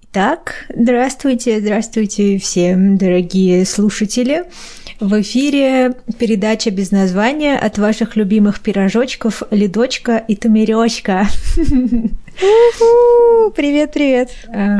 Итак, здравствуйте всем, дорогие слушатели. В эфире передача без названия от ваших любимых пирожочков Лидочка и Томирёчка. Привет!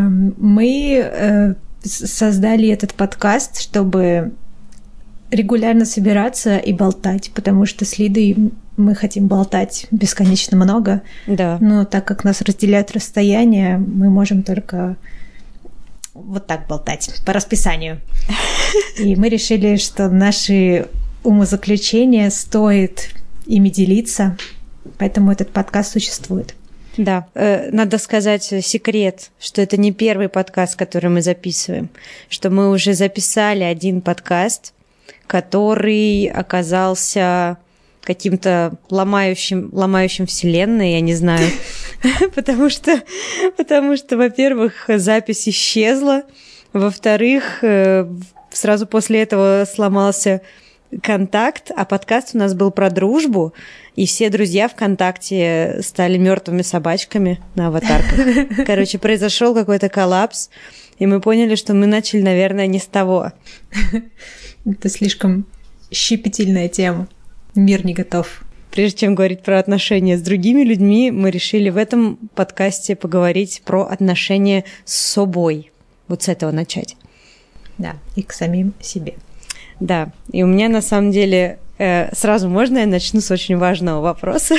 Мы создали этот подкаст, чтобы регулярно собираться и болтать, потому что с Лидой мы хотим болтать бесконечно много. Да. Но так как нас разделяют расстояние, мы можем только вот так болтать по расписанию. И мы решили, что наши умозаключения стоит ими делиться, поэтому этот подкаст существует. Да, надо сказать секрет, что это не первый подкаст, который мы записываем, что мы уже записали один подкаст, который оказался каким-то ломающим вселенной, я не знаю, потому что, во-первых, запись исчезла, во-вторых, сразу после этого сломался контакт, а подкаст у нас был про дружбу, и все друзья ВКонтакте стали мертвыми собачками на аватарках. Короче, произошел какой-то коллапс, и мы поняли, что мы начали, наверное, не с того. Это слишком щепетильная тема. Мир не готов. Прежде чем говорить про отношения с другими людьми, мы решили в этом подкасте поговорить про отношения с собой. Вот с этого начать. Да, и к самим себе. Да, и у меня на самом деле... Сразу можно я начну с очень важного вопроса?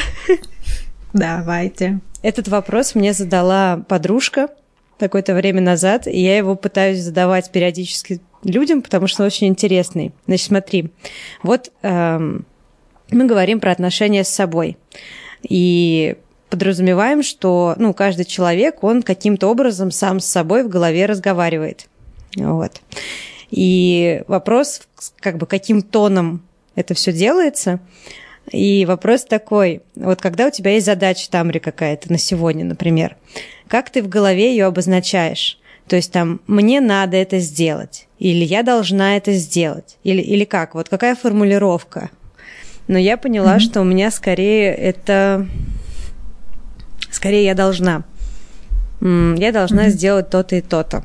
Давайте. Этот вопрос мне задала подружка какое-то время назад, и я его пытаюсь задавать периодически людям, потому что он очень интересный. Значит, смотри, вот мы говорим про отношения с собой, и подразумеваем, что каждый человек, он каким-то образом сам с собой в голове разговаривает. Вот. И вопрос, каким тоном это все делается. И вопрос такой, вот когда у тебя есть задача, Тамри, какая-то на сегодня, например, как ты в голове ее обозначаешь? То есть там «мне надо это сделать» или «я должна это сделать» или как? Вот какая формулировка? Но я поняла, что у меня скорее я должна. Я должна сделать то-то и то-то.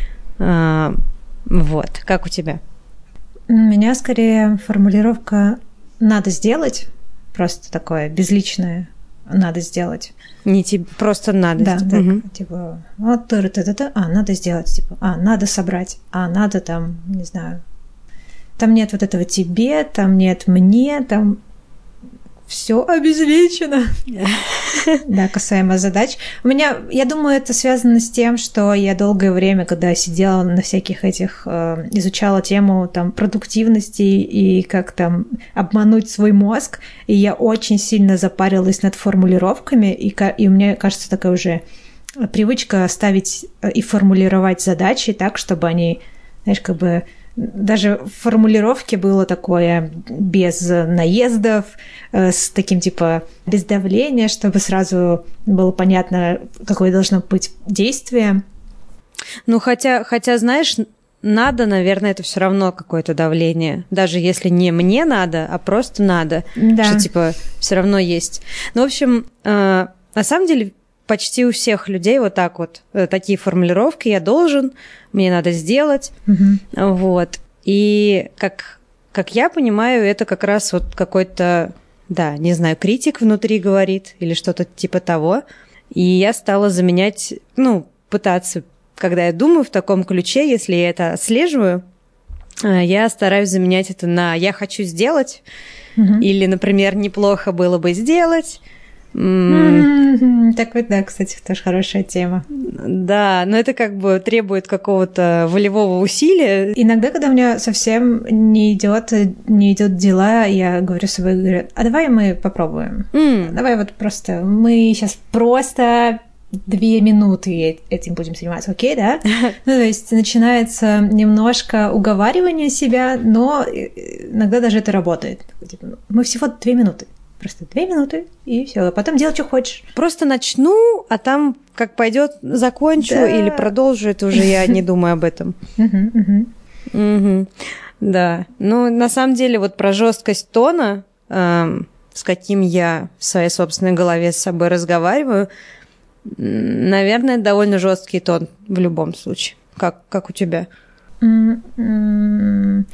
Вот. Как у тебя? У меня скорее формулировка «надо сделать», просто такое безличное «надо сделать». Не просто надо. Да, так, типа, вот надо сделать, типа, надо собрать, надо там, не знаю, там нет вот этого тебе, там нет мне, там все обезличено. Да, касаемо задач. Я думаю, это связано с тем, что я долгое время, когда сидела на всяких этих, изучала тему там продуктивности и как там обмануть свой мозг, и я очень сильно запарилась над формулировками, и у меня, кажется, такая уже привычка ставить и формулировать задачи так, чтобы они, знаешь, даже в формулировке было такое без наездов, с таким типа без давления, чтобы сразу было понятно, какое должно быть действие. Хотя, знаешь, надо, наверное, это все равно какое-то давление. Даже если не мне надо, а просто надо. Да. Что типа все равно есть. В общем, на самом деле почти у всех людей вот так вот такие формулировки «я должен», «мне надо сделать». Вот. И как я понимаю, это как раз вот какой-то, да, не знаю, критик внутри говорит или что-то типа того. И я стала заменять, пытаться, когда я думаю в таком ключе, если я это отслеживаю, я стараюсь заменять это на «я хочу сделать» или, например, «неплохо было бы сделать». Так вот, да, кстати, тоже хорошая тема. Да, но это требует какого-то волевого усилия. Иногда, когда у меня совсем не идет дела, я говорю себе, а давай мы попробуем. Давай вот просто, мы сейчас просто 2 минуты этим будем заниматься, окей, да? То есть начинается немножко уговаривание себя, но иногда даже это работает. Мы всего 2 минуты. Просто 2 минуты, и все. А потом делай, что хочешь. Просто начну, а там как пойдет, закончу или продолжу, это уже я не думаю об этом. Да. На самом деле, вот про жесткость тона, с каким я в своей собственной голове с собой разговариваю, Наверное, довольно жесткий тон в любом случае. Как у тебя? Ну,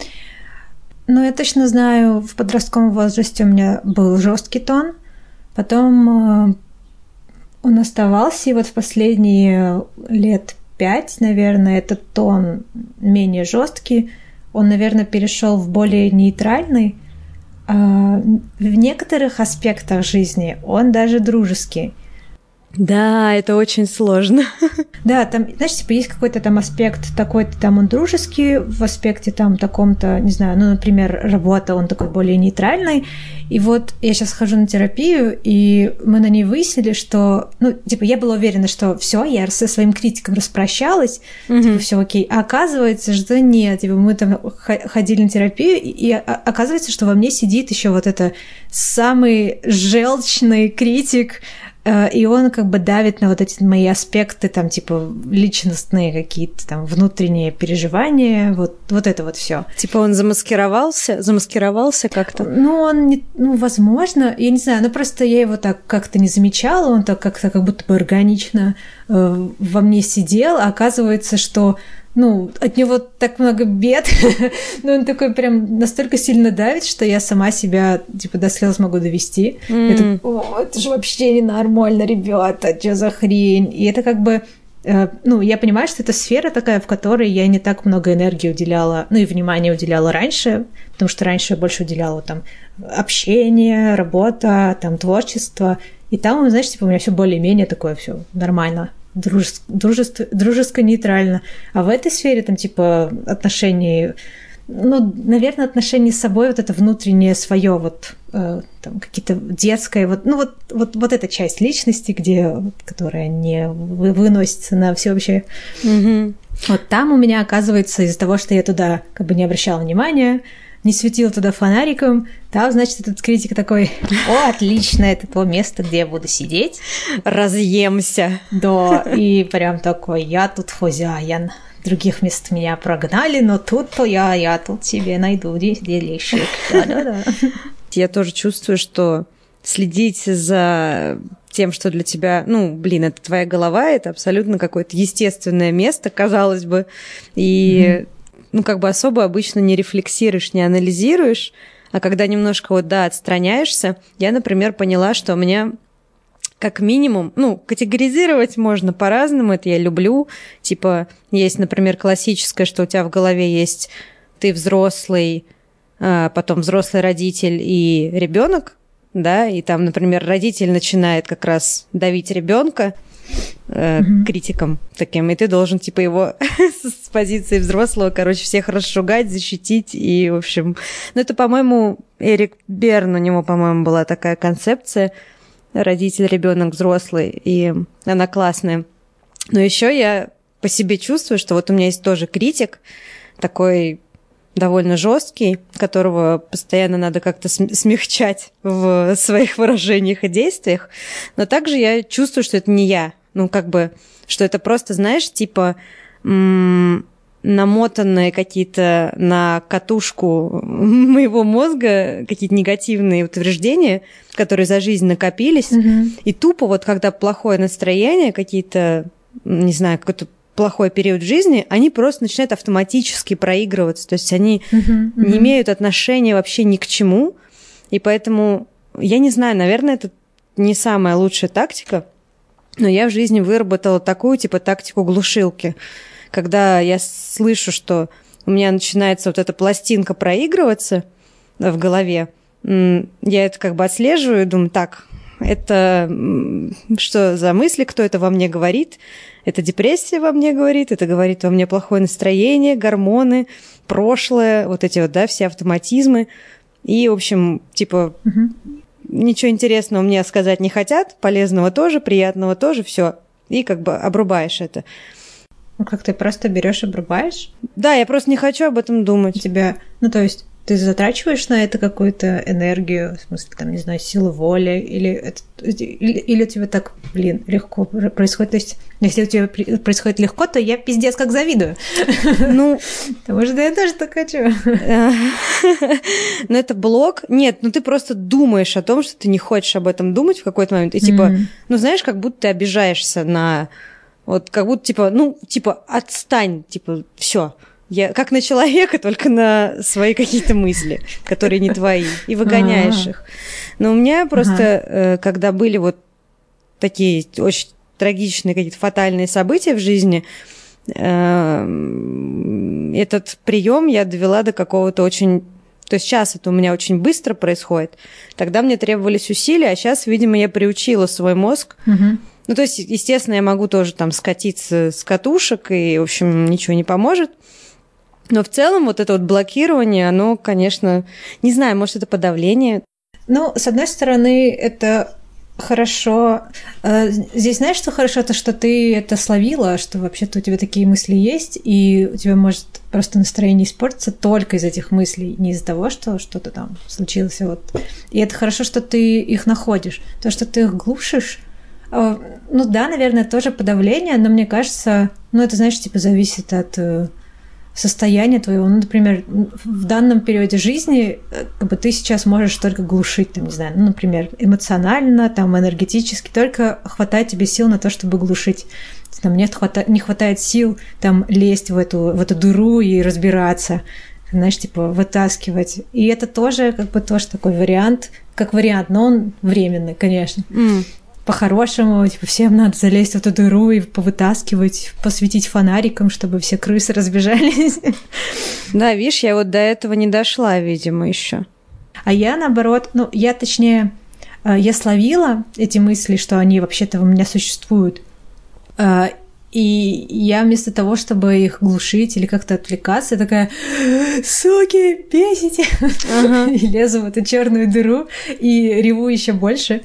я точно знаю, в подростковом возрасте у меня был жесткий тон, потом он оставался, и вот в последние лет 5, наверное, этот тон менее жесткий, он, наверное, перешел в более нейтральный. В некоторых аспектах жизни он даже дружеский. Да, это очень сложно. Да, там, знаешь, типа есть какой-то там аспект такой-то, там он дружеский, в аспекте там таком-то, не знаю, ну, например, работа, он такой более нейтральный. И вот я сейчас хожу на терапию, и мы на ней выяснили, что, ну, типа, я была уверена, что все, я со своим критиком распрощалась, типа, все окей. А оказывается, что нет, типа, мы там ходили на терапию, и оказывается, что во мне сидит еще вот это самый желчный критик, и он как бы давит на вот эти мои аспекты, там, типа, личностные какие-то там внутренние переживания, вот это вот все. Типа он замаскировался как-то? Ну, он не, ну, возможно, я не знаю, ну, просто я его так как-то не замечала, он так как-то как будто бы органично во мне сидел, а оказывается, что ну, от него так много бед, но он такой прям настолько сильно давит, что я сама себя, типа, до слез могу довести. Я так, это же вообще ненормально, ребята, что за хрень? И это как бы, ну, я понимаю, что это сфера такая, в которой я не так много энергии уделяла, ну, и внимания уделяла раньше, потому что раньше я больше уделяла там общение, работа, там, творчество, и там, знаешь, типа, у меня все более-менее такое все нормально. Дружеско-нейтрально. А в этой сфере там типа отношений, ну, наверное, отношения с собой, вот это внутреннее свое, вот там какие-то детское, вот, ну, вот эта часть личности, которая не выносится на всеобщее. Вот там у меня, оказывается, из-за того, что я туда как бы не обращала внимания, не светила туда фонариком, там, значит, этот критик такой: о, отлично, это то место, где я буду сидеть. Разъемся. Да, и прям такой: я тут хозяин. Других мест меня прогнали, но тут-то я тут себе найду делишек. Да-да-да. Я тоже чувствую, что следить за тем, что для тебя, ну, блин, это твоя голова, это абсолютно какое-то естественное место, казалось бы, и ну, как бы особо обычно не рефлексируешь, не анализируешь, а когда немножко вот, да, отстраняешься, я, например, поняла, что у меня как минимум, ну, категоризировать можно по-разному, это я люблю, типа, есть, например, классическое, что у тебя в голове есть ты взрослый, потом взрослый родитель и ребенок, да, и там, например, родитель начинает как раз давить ребенка, критиком таким, и ты должен, типа, его с позиции взрослого, короче, всех расшугать, защитить, и, в общем... Ну, это, по-моему, Эрик Берн, у него, по-моему, была такая концепция: родитель, ребенок, взрослый, и она классная. Но еще я по себе чувствую, что вот у меня есть тоже критик, такой довольно жесткий, которого постоянно надо как-то смягчать в своих выражениях и действиях, но также я чувствую, что это не я. Ну, как бы, что это просто, знаешь, типа намотанные какие-то на катушку моего мозга какие-то негативные утверждения, которые за жизнь накопились, и тупо вот когда плохое настроение, какие-то, не знаю, какой-то плохой период в жизни, они просто начинают автоматически проигрываться, то есть они не имеют отношения вообще ни к чему, и поэтому, я не знаю, наверное, это не самая лучшая тактика, но я в жизни выработала такую, типа, тактику глушилки. Когда я слышу, что у меня начинается вот эта пластинка проигрываться в голове, я это как бы отслеживаю и думаю: так, это что за мысли, кто это во мне говорит? Это депрессия во мне говорит, это говорит во мне плохое настроение, гормоны, прошлое, вот эти вот, да, все автоматизмы. И, в общем, типа... Ничего интересного мне сказать не хотят, полезного тоже, приятного тоже, все. И как бы обрубаешь это. Ну, как ты просто берешь, обрубаешь? Да, я просто не хочу об этом думать. У тебя, ну, то есть, Ты затрачиваешь на это какую-то энергию, в смысле, там, не знаю, силу воли, или у тебя так, легко происходит? То есть, если у тебя происходит легко, то я пиздец как завидую. Ну, потому что я тоже так хочу. Но это блок. Нет, ну ты просто думаешь о том, что ты не хочешь об этом думать в какой-то момент. И типа, ну знаешь, как будто ты обижаешься на... Вот как будто, типа, отстань, типа, все. Я как на человека, только на свои какие-то мысли, которые не твои, и выгоняешь их. Но у меня просто, когда были вот такие очень трагичные какие-то фатальные события в жизни, этот прием я довела до какого-то очень... То есть сейчас это у меня очень быстро происходит. Тогда мне требовались усилия, а сейчас, видимо, я приучила свой мозг. Ну, то есть, естественно, я могу тоже там скатиться с катушек, и, в общем, ничего не поможет. Но в целом вот это вот блокирование, оно, конечно, не знаю, может, это подавление. Ну, с одной стороны, это хорошо. Здесь знаешь, что хорошо? То, что ты это словила, что вообще-то у тебя такие мысли есть, и у тебя может просто настроение испортиться только из этих мыслей, не из-за того, что что-то там случилось. Вот. И это хорошо, что ты их находишь. То, что ты их глушишь, ну да, наверное, тоже подавление, но мне кажется, ну это, знаешь, типа зависит от... состояние твоего, ну, например, в данном периоде жизни как бы ты сейчас можешь только глушить, там, не знаю, ну, например, эмоционально, там, энергетически, только хватает тебе сил на то, чтобы глушить. Там не хватает сил там лезть в эту дыру и разбираться, знаешь, типа вытаскивать. И это тоже как бы тоже такой вариант, но он временный, конечно. По-хорошему, типа, всем надо залезть в эту дыру и повытаскивать, посветить фонариком, чтобы все крысы разбежались. Да, видишь, я вот до этого не дошла, видимо, еще. А я, наоборот, я словила эти мысли, что они вообще-то у меня существуют. И я вместо того, чтобы их глушить или как-то отвлекаться, такая: суки, бесите! И лезу в эту черную дыру и реву еще больше.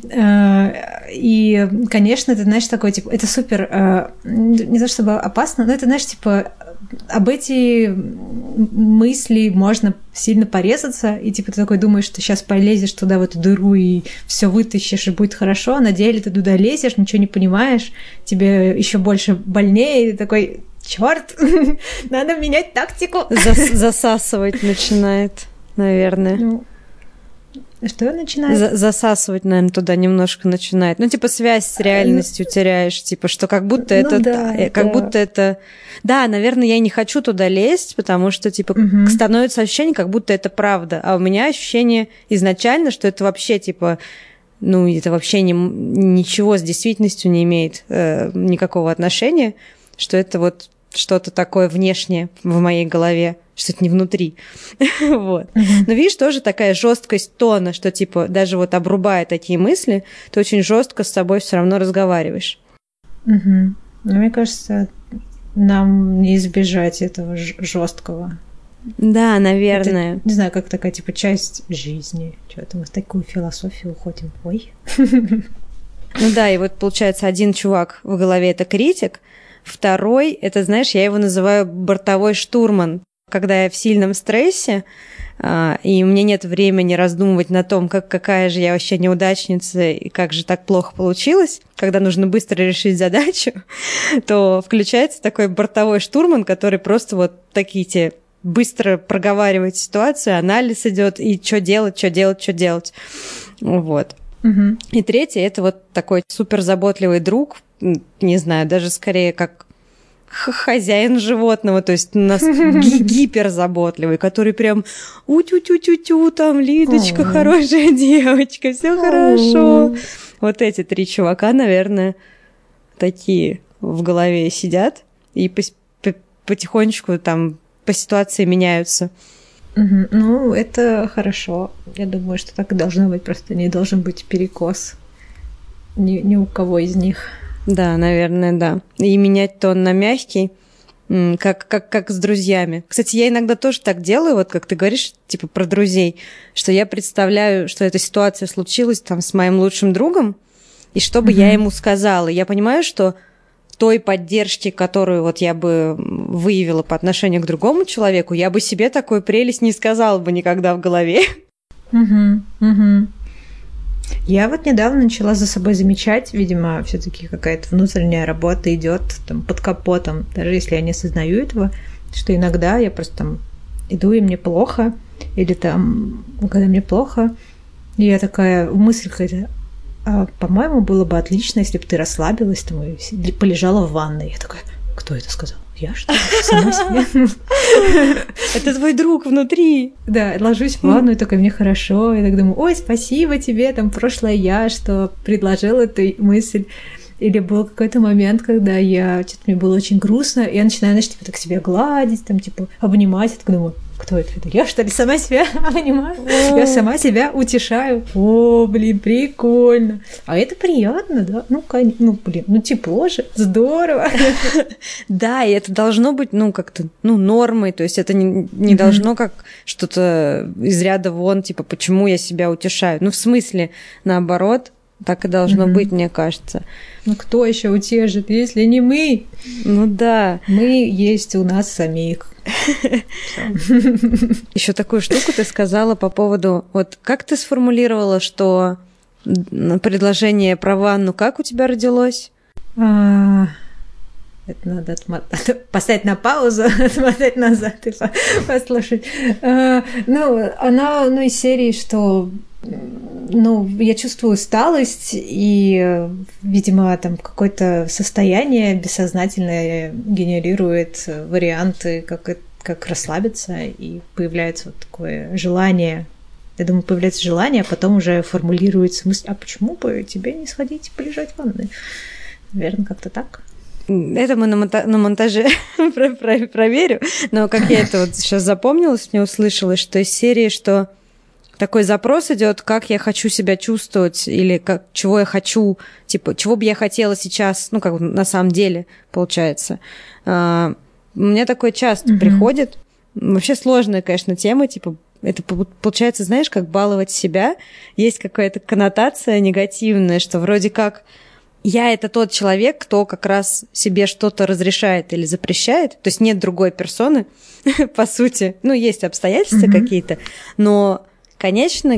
И, конечно, это, знаешь, такой, типа, это супер, не то чтобы опасно, но это, знаешь, типа, об эти мысли можно сильно порезаться, и типа ты такой думаешь, что сейчас полезешь туда в эту дыру и все вытащишь, и будет хорошо, а на деле ты туда лезешь, ничего не понимаешь, тебе еще больше больнее, и ты такой: черт, надо менять тактику. Засасывать начинает, наверное. Что начинает? Засасывать, наверное, туда немножко начинает. Ну, типа, связь с реальностью теряешь, типа, что как будто будто это... Да, наверное, я не хочу туда лезть, потому что, типа, становится ощущение, как будто это правда. А у меня ощущение изначально, что это вообще, типа, ну, это вообще ничего с действительностью не имеет никакого отношения, что это вот что-то такое внешнее в моей голове, что это не внутри. Вот. Но видишь, тоже такая жесткость тона, что типа даже вот обрубая такие мысли, ты очень жестко с собой все равно разговариваешь. Ну, мне кажется, нам не избежать этого жесткого. Да, наверное. Это, не знаю, как такая типа часть жизни. Что-то мы в такую философию уходим. Ой. Ну да, и вот получается, один чувак в голове — это критик, второй — это, знаешь, я его называю бортовой штурман. Когда я в сильном стрессе, и у меня нет времени раздумывать на том, какая же я вообще неудачница и как же так плохо получилось, когда нужно быстро решить задачу, то включается такой бортовой штурман, который просто вот такие те быстро проговаривает ситуацию, анализ идет, и что делать. Вот. И третий — это вот такой суперзаботливый друг, не знаю, даже скорее как хозяин животного, то есть у нас гиперзаботливый, который прям у-тю-тю-тю-тю, там, Лидочка, хорошая девочка, все хорошо. Вот эти три чувака, наверное, такие в голове сидят и потихонечку там по ситуации меняются. Ну, это хорошо. Я думаю, что так и должно быть, просто не должен быть перекос ни у кого из них. Да, наверное, да. И менять тон на мягкий, как с друзьями. Кстати, я иногда тоже так делаю, вот как ты говоришь, типа про друзей, что я представляю, что эта ситуация случилась там с моим лучшим другом, и что бы я ему сказала. Я понимаю, что той поддержки, которую вот я бы выявила по отношению к другому человеку, я бы себе такую прелесть не сказала бы никогда в голове. Я вот недавно начала за собой замечать, видимо, все-таки какая-то внутренняя работа идет там под капотом, даже если я не осознаю этого, что иногда я просто там иду, и мне плохо, или там, когда мне плохо, и я такая, мысль какая-то, по-моему, было бы отлично, если бы ты расслабилась там и полежала в ванной. Я такая, кто это сказал? Я что ли? Сама себе? Это твой друг внутри. Да, ложусь в ванну, и такая, мне хорошо. И так думаю, ой, спасибо тебе, там, прошлое я, что предложил эту мысль. Или был какой-то момент, когда что-то мне было очень грустно, и я начинаю, значит, типа, так себя гладить, там, типа, обнимать. Я так думаю, кто это? Это я, что ли, сама себя обнимаю? Я сама себя утешаю. О, блин, прикольно. А это приятно, да? Тепло же, здорово. Да, и это должно быть, как-то, нормой, то есть это не должно как что-то из ряда вон, типа, почему я себя утешаю. В смысле, наоборот, так и должно быть, мне кажется. Кто еще утешит, если не мы? Да. Мы есть у нас самих. Еще такую штуку ты сказала по поводу... Вот как ты сформулировала, что предложение про ванну как у тебя родилось? Это надо поставить на паузу, отмотать назад и послушать. Она из серии, что я чувствую усталость, и, видимо, там какое-то состояние бессознательное генерирует варианты, как расслабиться, и появляется вот такое желание. Я думаю, появляется желание, а потом уже формулируется мысль, а почему бы тебе не сходить и полежать в ванной? Наверное, как-то так. Это мы на монтаже проверю, но как я это вот сейчас запомнилась, мне услышалось, что из серии, что такой запрос идет, как я хочу себя чувствовать, или чего я хочу, типа, чего бы я хотела сейчас, как на самом деле получается. У меня такое часто приходит. Вообще сложная, конечно, тема, типа, это получается, знаешь, как баловать себя. Есть какая-то коннотация негативная, что вроде как я это тот человек, кто как раз себе что-то разрешает или запрещает. То есть нет другой персоны, по сути. Есть обстоятельства какие-то, но конечный,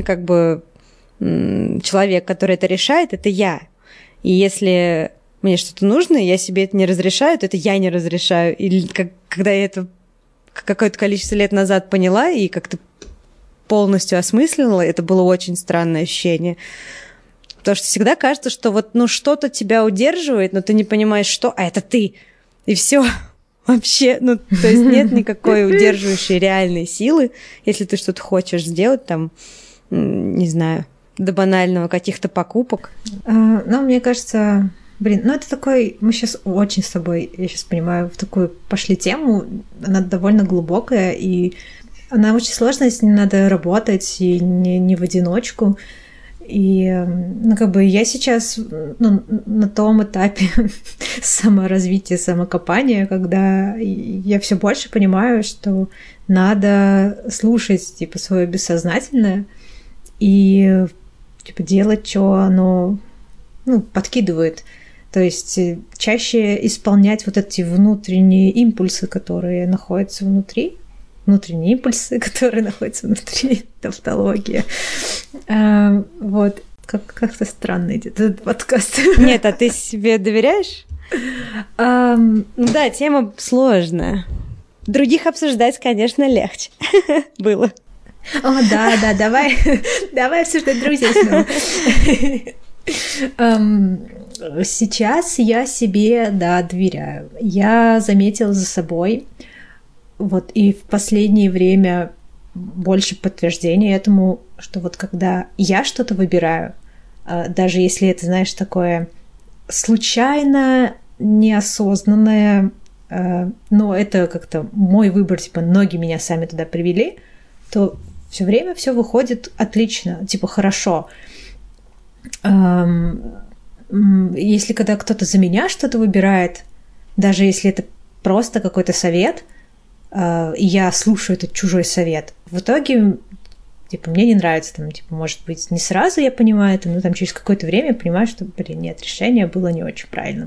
человек, который это решает, это я. И если мне что-то нужно, я себе это не разрешаю, то это я не разрешаю. Или когда я это какое-то количество лет назад поняла и как-то полностью осмыслила, это было очень странное ощущение. Потому что всегда кажется, что вот что-то тебя удерживает, но ты не понимаешь, что, а это ты. И все. Вообще, то есть нет никакой удерживающей реальной силы, если ты что-то хочешь сделать, там, не знаю, до банального каких-то покупок. Мне кажется, это такой, мы сейчас очень с тобой, я сейчас понимаю, в такую пошли тему, она довольно глубокая, и она очень сложная, с ней надо работать, и не в одиночку. И, я сейчас на том этапе саморазвития, самокопания, когда я все больше понимаю, что надо слушать, типа, свое бессознательное и, типа, делать, что оно, подкидывает. То есть чаще исполнять вот эти внутренние импульсы, которые находятся внутри, внутренние импульсы, которые находятся внутри, тавтология. Вот. Как-то странно идет этот подкаст. Нет, а ты себе доверяешь? Да, тема сложная. Других обсуждать, конечно, легче было. О, да, давай обсуждать друзей снова. Сейчас я себе, доверяю. Я заметила за собой, вот, и в последнее время больше подтверждения этому, что вот когда я что-то выбираю, даже если это, знаешь, такое случайно, неосознанное, но это как-то мой выбор, типа ноги меня сами туда привели, то все время все выходит отлично, типа хорошо. Если когда кто-то за меня что-то выбирает, даже если это просто какой-то совет, и я слушаю этот чужой совет, в итоге, типа, мне не нравится, там, типа, может быть, не сразу я понимаю это, но там через какое-то время я понимаю, что, нет, решение было не очень правильным.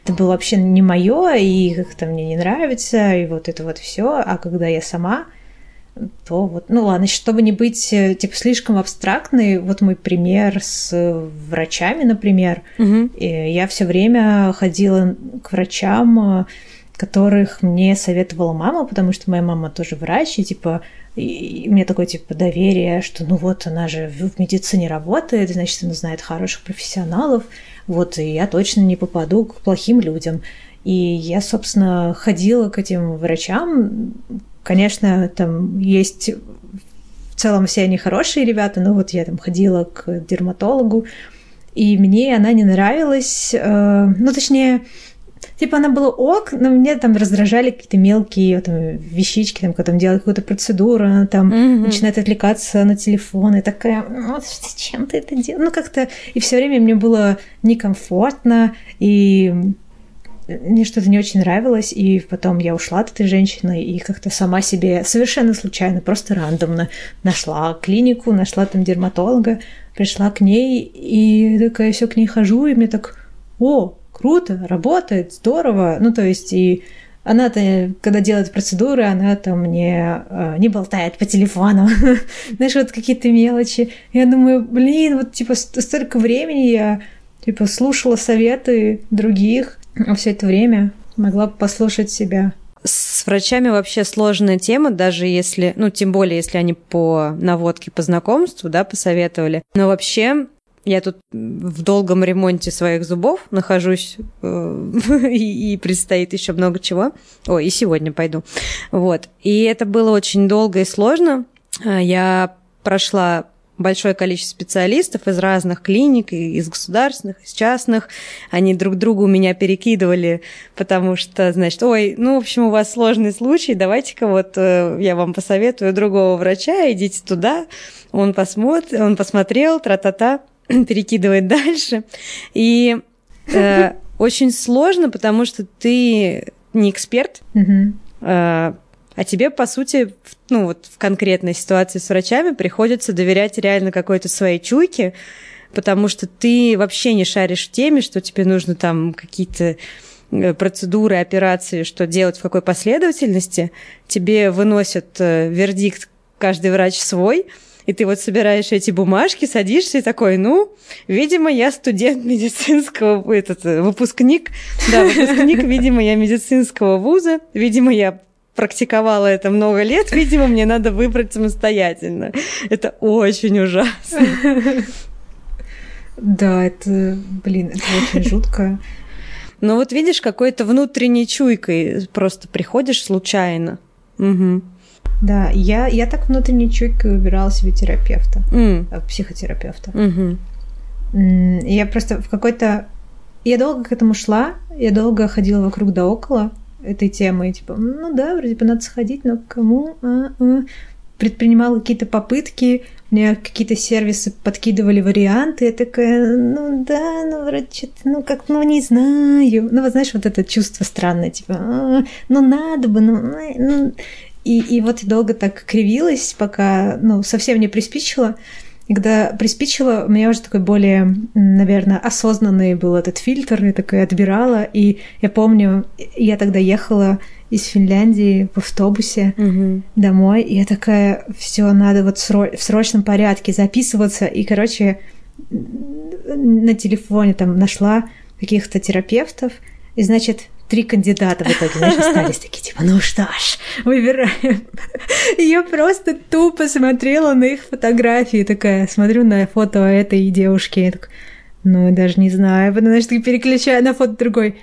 это было вообще не мое, и как-то мне не нравится, и вот это вот все. А когда я сама, то вот, ну ладно, чтобы не быть типа слишком абстрактной, вот мой пример с врачами, например. Я все время ходила к врачам, которых мне советовала мама, потому что моя мама тоже врач, и типа и у меня такое типа доверие, что ну вот она же в медицине работает, значит, она знает хороших профессионалов, вот, и я точно не попаду к плохим людям. И я, собственно, ходила к этим врачам. Конечно, там есть в целом все они хорошие ребята, но вот я там ходила к дерматологу, и мне она не нравилась, ну, точнее, типа она была ок, но мне там раздражали какие-то мелкие там, вещички, там, когда там делают какую-то процедуру, она там начинает отвлекаться на телефон, и такая, вот зачем ты это делаешь? Ну, как-то, и все время мне было некомфортно, и мне что-то не очень нравилось, и потом я ушла от этой женщины, и как-то сама себе совершенно случайно, просто рандомно нашла клинику, нашла там дерматолога, пришла к ней, и такая все к ней хожу, и мне так, о, круто, работает, здорово. Ну, то есть, и она-то, когда делает процедуры, она там не болтает по телефону. Знаешь, вот какие-то мелочи. Я думаю, блин, вот, типа, столько времени я, типа, слушала советы других, а все это время могла бы послушать себя. С врачами вообще сложная тема, даже если, ну, тем более, если они по наводке, по знакомству, да, посоветовали. Но вообще... Я тут в долгом ремонте своих зубов нахожусь, и предстоит еще много чего. Ой, и сегодня пойду. Вот. И это было очень долго и сложно. Я прошла большое количество специалистов из разных клиник, из государственных, из частных. Они друг другу меня перекидывали, потому что, значит, ой, ну, в общем, у вас сложный случай, давайте-ка вот я вам посоветую другого врача, идите туда, он посмотрел, тра-та-та. Перекидывает дальше. И очень сложно, потому что ты не эксперт, а тебе, по сути, ну, вот в конкретной ситуации с врачами приходится доверять реально какой-то своей чуйке, потому что ты вообще не шаришь в теме, что тебе нужно там какие-то процедуры, операции, что делать, в какой последовательности. Тебе выносят вердикт каждый врач свой, и ты вот собираешь эти бумажки, садишься и такой, ну, видимо, я студент медицинского, выпускник, видимо, я медицинского вуза, видимо, я практиковала это много лет, видимо, мне надо выбрать самостоятельно. Это очень ужасно. Да, это, блин, это очень жутко. Но вот видишь, какой-то внутренней чуйкой просто приходишь случайно. Угу. Да, я так внутренней чуйкой выбирала себе терапевта, психотерапевта. Я просто в какой-то... Я долго к этому шла, я долго ходила вокруг да около этой темы, типа, ну да, вроде бы надо сходить, но к кому? Предпринимала какие-то попытки, мне какие-то сервисы подкидывали варианты, я такая, ну да, ну вроде что-то, ну как, ну не знаю. Ну вот знаешь, вот это чувство странное, типа, ну надо бы, ну... И вот долго так кривилась, пока, ну, совсем не приспичило. И когда приспичило, у меня уже такой более, наверное, осознанный был этот фильтр, я такая отбирала. И я помню, я тогда ехала из Финляндии в автобусе домой, и я такая, все надо вот в срочном порядке записываться. И, короче, на телефоне там нашла каких-то терапевтов, и, значит, 3 кандидата в итоге, знаешь, остались такие, типа, ну что ж, выбираем. И я просто тупо смотрела на их фотографии, такая, смотрю на фото этой девушки, я такая, ну, даже не знаю, потом, знаешь, переключаю на фото другой.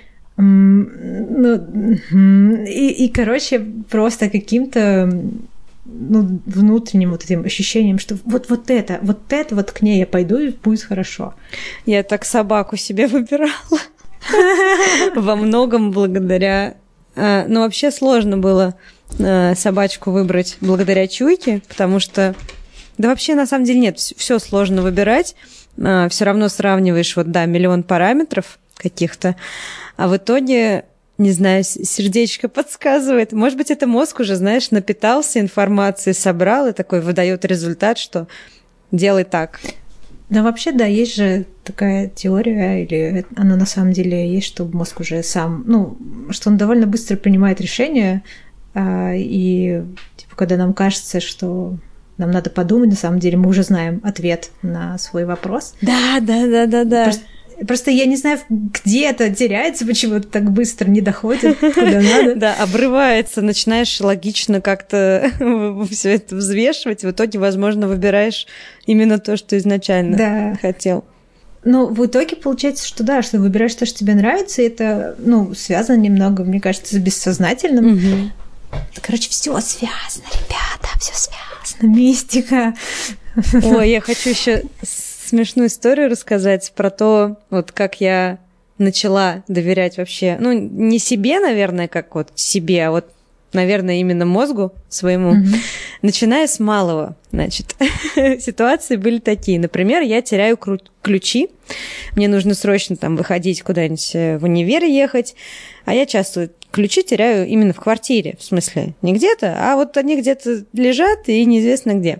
И, короче, просто каким-то, ну, внутренним вот этим ощущением, что вот это вот к ней я пойду, и будет хорошо. Я так собаку себе выбирала. Во многом благодаря... Ну, вообще сложно было собачку выбрать благодаря чуйке, потому что... Да вообще, на самом деле, нет, все сложно выбирать. Все равно сравниваешь, вот, да, миллион параметров каких-то, а в итоге, не знаю, сердечко подсказывает. Может быть, это мозг уже, знаешь, напитался информацией, собрал и такой выдает результат, что делай так. Да, вообще, да, есть же такая теория, или она на самом деле есть, что мозг уже сам, ну, что он довольно быстро принимает решения, и типа, когда нам кажется, что нам надо подумать, на самом деле мы уже знаем ответ на свой вопрос. Да. Просто я не знаю, где это теряется, почему-то так быстро не доходит, куда надо. Да, обрывается, начинаешь логично как-то все это взвешивать, в итоге, возможно, выбираешь именно то, что изначально хотел. Ну, в итоге получается, что да, что выбираешь то, что тебе нравится, и это, ну, связано немного, мне кажется, с бессознательным. Короче, все связано, ребята, все связано, мистика. Ой, я хочу еще смешную историю рассказать про то, вот как я начала доверять вообще, ну, не себе, наверное, как вот себе, а вот, наверное, именно мозгу своему, начиная с малого, значит. Ситуации были такие. Например, я теряю ключи, мне нужно срочно там выходить куда-нибудь в универ ехать, а я часто ключи теряю именно в квартире, в смысле, не где-то, а вот они где-то лежат и неизвестно где.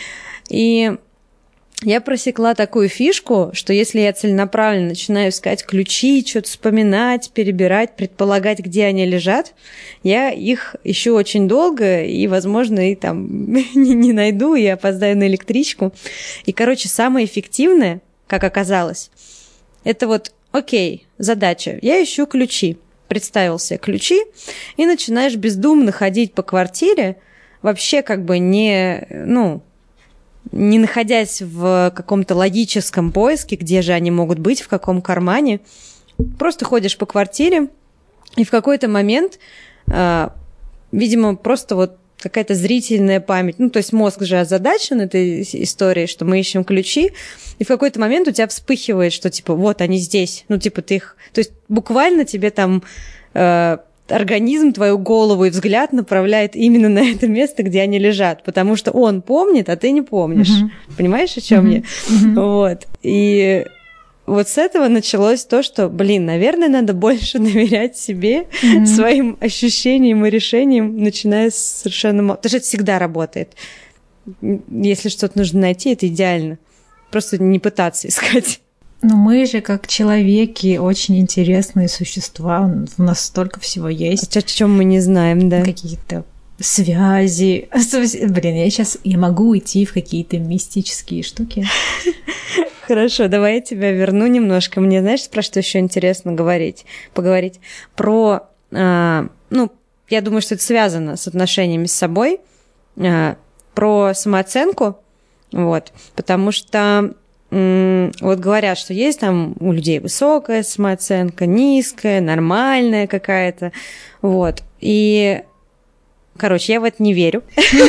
И я просекла такую фишку, что если я целенаправленно начинаю искать ключи, что-то вспоминать, перебирать, предполагать, где они лежат, я их ищу очень долго и, возможно, и там не найду, и опоздаю на электричку. И, короче, самое эффективное, как оказалось, это вот, окей, задача, я ищу ключи, представил себе ключи, и начинаешь бездумно ходить по квартире, вообще как бы не находясь в каком-то логическом поиске, где же они могут быть, в каком кармане. Просто ходишь по квартире, и в какой-то момент, видимо, просто вот какая-то зрительная память, ну, то есть мозг же озадачен этой историей, что мы ищем ключи, и в какой-то момент у тебя вспыхивает, что, типа, вот они здесь, ну, типа, ты их... То есть буквально тебе там... организм, твою голову и взгляд направляет именно на это место, где они лежат, потому что он помнит, а ты не помнишь. Понимаешь, о чем я? Вот. И вот с этого началось то, что, наверное, надо больше доверять себе, своим ощущениям и решениям, начиная с совершенно мало. Потому что это всегда работает. Если что-то нужно найти, это идеально. Просто не пытаться искать. Но мы же, как человеки, очень интересные существа. У нас столько всего есть. О чем мы не знаем, да. Какие-то связи. Я могу уйти в какие-то мистические штуки. Хорошо, давай я тебя верну немножко. Мне, знаешь, про что еще интересно поговорить? Про, я думаю, что это связано с отношениями с собой, про самооценку, вот, потому что вот говорят, что есть там у людей высокая самооценка, низкая, нормальная какая-то, вот, и, короче, я в это не верю.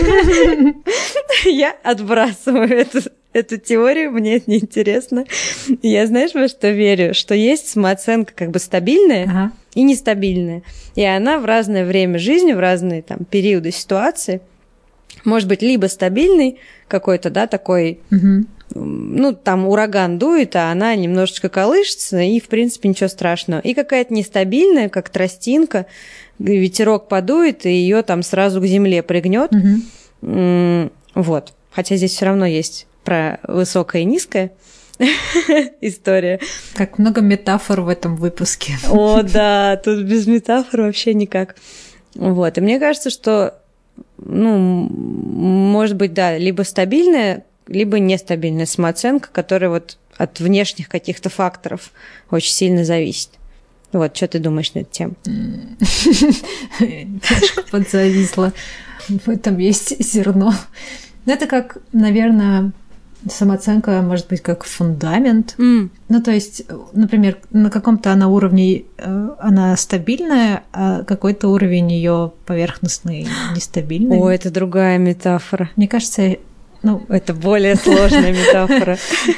Я отбрасываю эту теорию, мне это неинтересно. Я, знаешь, во что верю? Что есть самооценка как бы стабильная и нестабильная, и она в разное время жизни, в разные там периоды ситуации может быть либо стабильный какой-то, да, такой... там ураган дует, а она немножечко колышется, и, в принципе, ничего страшного. И какая-то нестабильная, как тростинка, ветерок подует, и ее там сразу к земле пригнет. Вот. Хотя здесь все равно есть про высокое и низкое история. Как много метафор в этом выпуске. О, да, тут без метафор вообще никак. Вот. И мне кажется, что, может быть, да, либо стабильная, либо нестабильная самооценка, которая вот от внешних каких-то факторов очень сильно зависит. Вот, что ты думаешь на эту тему? Немножко подзависла. В этом есть зерно. Это как, наверное, самооценка может быть как фундамент. Ну, то есть, например, на каком-то она уровне она стабильная, а какой-то уровень ее поверхностный нестабильный. О, это другая метафора. Мне кажется... это более сложная метафора.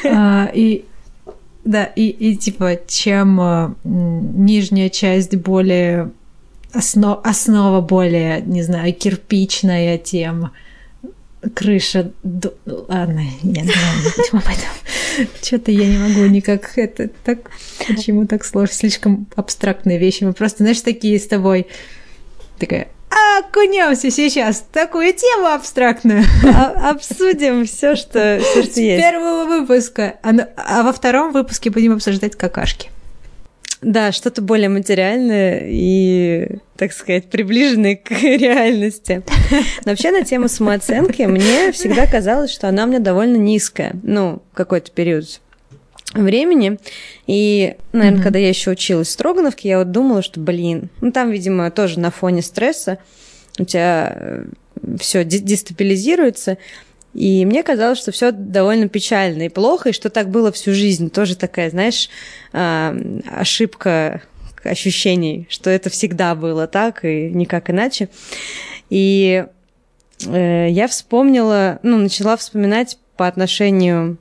И типа, чем нижняя часть более... Основа более, не знаю, кирпичная, тем крыша... Ладно, нет, не будем об этом. Что-то я не могу никак... Это так... Почему так сложно? Слишком абстрактные вещи. Мы просто, знаешь, такие с тобой... Такая... окунемся сейчас в такую тему абстрактную. Обсудим все, что есть. С первого выпуска. А во втором выпуске будем обсуждать какашки. Да, что-то более материальное и, так сказать, приближенное к реальности. Но вообще на тему самооценки мне всегда казалось, что она у меня довольно низкая. Ну, какой-то период времени. И, наверное, когда я еще училась в Строгановке, я вот думала, что, там, видимо, тоже на фоне стресса у тебя все дестабилизируется. И мне казалось, что все довольно печально и плохо, и что так было всю жизнь. Тоже такая, знаешь, ошибка ощущений, что это всегда было так и никак иначе. И я вспомнила, начала вспоминать по отношению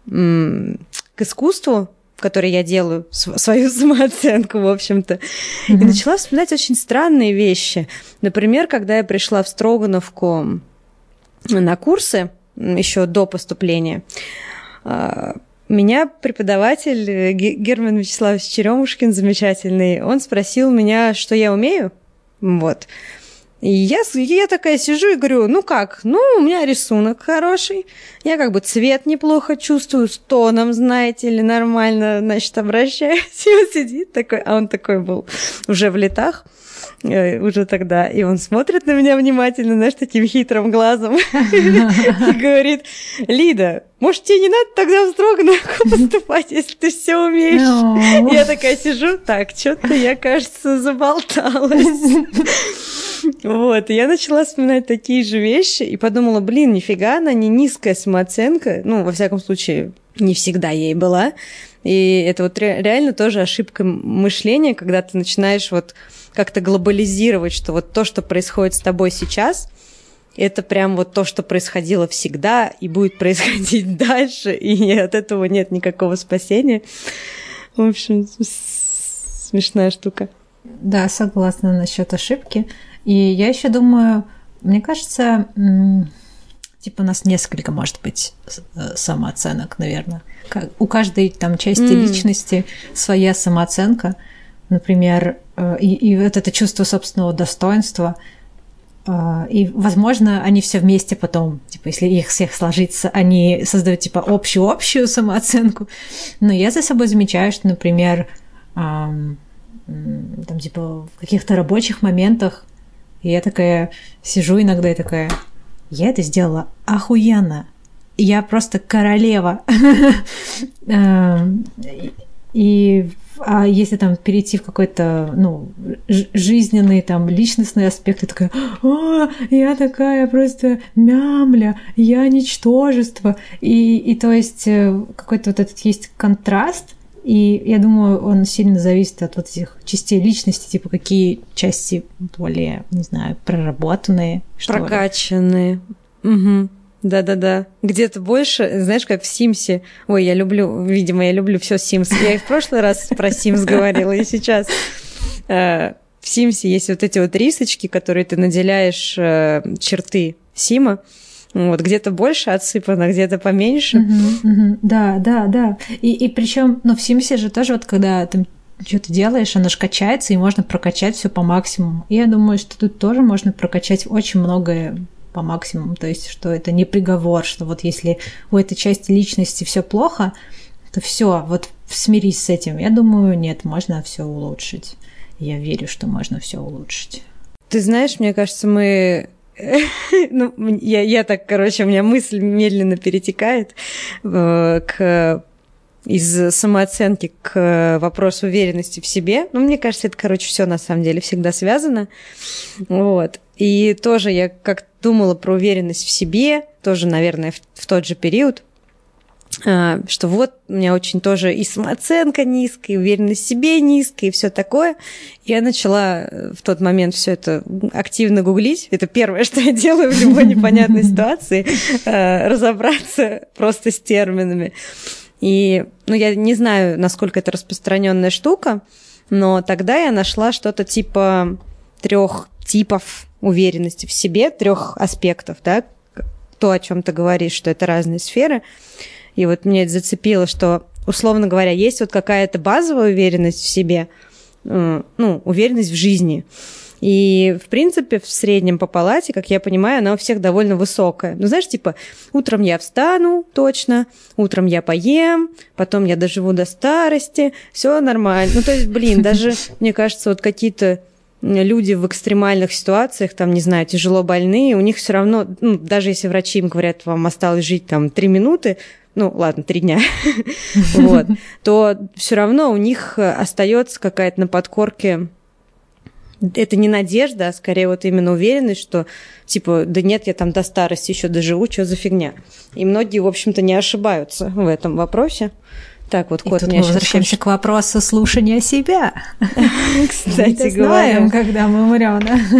к искусству, которое я делаю, свою самооценку, в общем-то, и начала вспоминать очень странные вещи. Например, когда я пришла в Строгановку на курсы, еще до поступления, меня преподаватель Герман Вячеславович Черемушкин, замечательный, он спросил меня, что я умею. Вот. И я такая сижу и говорю, у меня рисунок хороший, я как бы цвет неплохо чувствую, с тоном, знаете ли, нормально, значит, обращаюсь. И он сидит такой, а он такой был уже в летах, уже тогда, и он смотрит на меня внимательно, знаешь, таким хитрым глазом и говорит: Лида, может, тебе не надо тогда в Строгановку поступать, если ты все умеешь? Я такая сижу, так, что-то я, кажется, заболталась. Вот, и я начала вспоминать такие же вещи и подумала, нифига она не низкая самооценка, во всяком случае, не всегда ей была. И это вот реально тоже ошибка мышления, когда ты начинаешь вот как-то глобализировать, что вот то, что происходит с тобой сейчас, это прям вот то, что происходило всегда и будет происходить дальше, и от этого нет никакого спасения. В общем, смешная штука. Да, согласна насчет ошибки. И я еще думаю, мне кажется, у нас несколько, может быть, самооценок, наверное. У каждой там части личности своя самооценка. Например, и вот это чувство собственного достоинства. И, возможно, они все вместе потом, если их всех сложиться, они создают, общую самооценку. Но я за собой замечаю, что, например, в каких-то рабочих моментах я такая сижу иногда и такая, я это сделала охуенно, я просто королева. И если там перейти в какой-то, жизненный, личностный аспект, я такая, я такая просто мямля, я ничтожество. И то есть какой-то вот этот есть контраст, и я думаю, он сильно зависит от вот этих частей личности, какие части более, не знаю, проработанные. Прокачанные. Угу. Да-да-да. Где-то больше, знаешь, как в Симсе. Ой, я люблю все Симс. Я и в прошлый раз про Симс говорила, и сейчас. В Симсе есть вот эти вот рисочки, которые ты наделяешь черты Сима. Вот, где-то больше отсыпано, где-то поменьше. Да. И причем, в Симсе же тоже вот когда ты что-то делаешь, оно же качается, и можно прокачать все по максимуму. И я думаю, что тут тоже можно прокачать очень многое по максимуму. То есть, что это не приговор, что вот если у этой части личности все плохо, то все, вот смирись с этим. Я думаю, нет, можно все улучшить. Я верю, что можно все улучшить. Ты знаешь, мне кажется, мы... я так, у меня мысль медленно перетекает из самооценки к вопросу уверенности в себе. Мне кажется, это, все на самом деле всегда связано. Вот. И тоже я как думала про уверенность в себе, тоже, наверное, в тот же период, что вот у меня очень тоже и самооценка низкая, и уверенность в себе низкая, и все такое. Я начала в тот момент все это активно гуглить. Это первое, что я делаю в любой непонятной ситуации, разобраться просто с терминами. И, я не знаю, насколько это распространенная штука, но тогда я нашла что-то типа 3 типов уверенности в себе, 3 аспектов, да, то, о чем ты говоришь, что это разные сферы. И вот меня это зацепило, что, условно говоря, есть вот какая-то базовая уверенность в себе, уверенность в жизни. И, в принципе, в среднем по палате, как я понимаю, она у всех довольно высокая. Ну, знаешь, типа, утром я встану, точно, утром я поем, потом я доживу до старости, все нормально. Ну, то есть, блин, даже, мне кажется, вот какие-то люди в экстремальных ситуациях, там, не знаю, тяжело больные, у них все равно, ну, даже если врачи им говорят, вам осталось жить там 3 минуты, ну, ладно, 3 дня, вот, то все равно у них остается какая-то на подкорке, это не надежда, а скорее вот именно уверенность, что, типа, да нет, я там до старости еще доживу, что за фигня. И многие, в общем-то, не ошибаются в этом вопросе. Так, вот кот меня сейчас... возвращаемся к вопросу слушания себя. Кстати говоря. Мы знаем, когда мы умрем,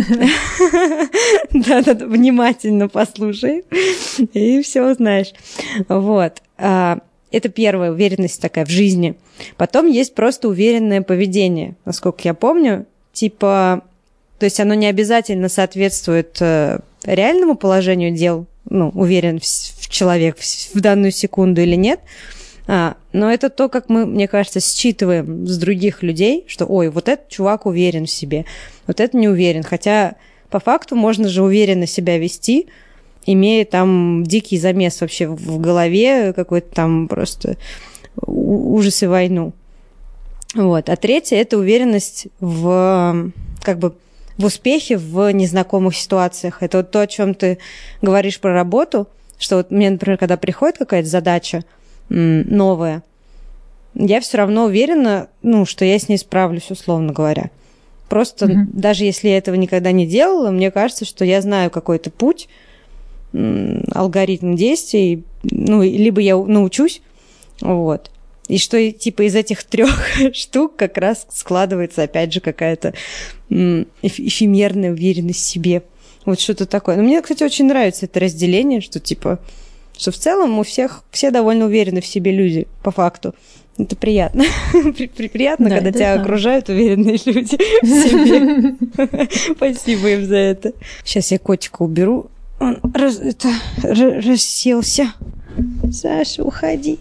да? Да, внимательно послушай, и все узнаешь. Вот. Это первая уверенность такая в жизни. Потом есть просто уверенное поведение, насколько я помню. Типа, то есть оно не обязательно соответствует реальному положению дел, ну, уверен в человек в данную секунду или нет, но это то, как мы, мне кажется, считываем с других людей, что, ой, вот этот чувак уверен в себе, вот этот не уверен. Хотя по факту можно же уверенно себя вести, имея там дикий замес вообще в голове, какой-то там просто ужас и войну. Вот. А третье – это уверенность в, как бы, в успехе в незнакомых ситуациях. Это вот то, о чем ты говоришь про работу, что вот мне, например, когда приходит какая-то задача новая, я все равно уверена, ну, что я с ней справлюсь, условно говоря. Просто даже если я этого никогда не делала, мне кажется, что я знаю какой-то путь, алгоритм действий, ну, либо я научусь, вот. И что, типа, из этих 3 штук как раз складывается, опять же, какая-то эфемерная уверенность в себе. Вот что-то такое. Но мне, кстати, очень нравится это разделение, что, типа, что в целом у всех, все довольно уверены в себе люди, по факту. Это приятно. Приятно, да, когда тебя окружают уверенные люди в себе. Спасибо им за это. Сейчас я котика уберу. Он расселся. Саша, уходи.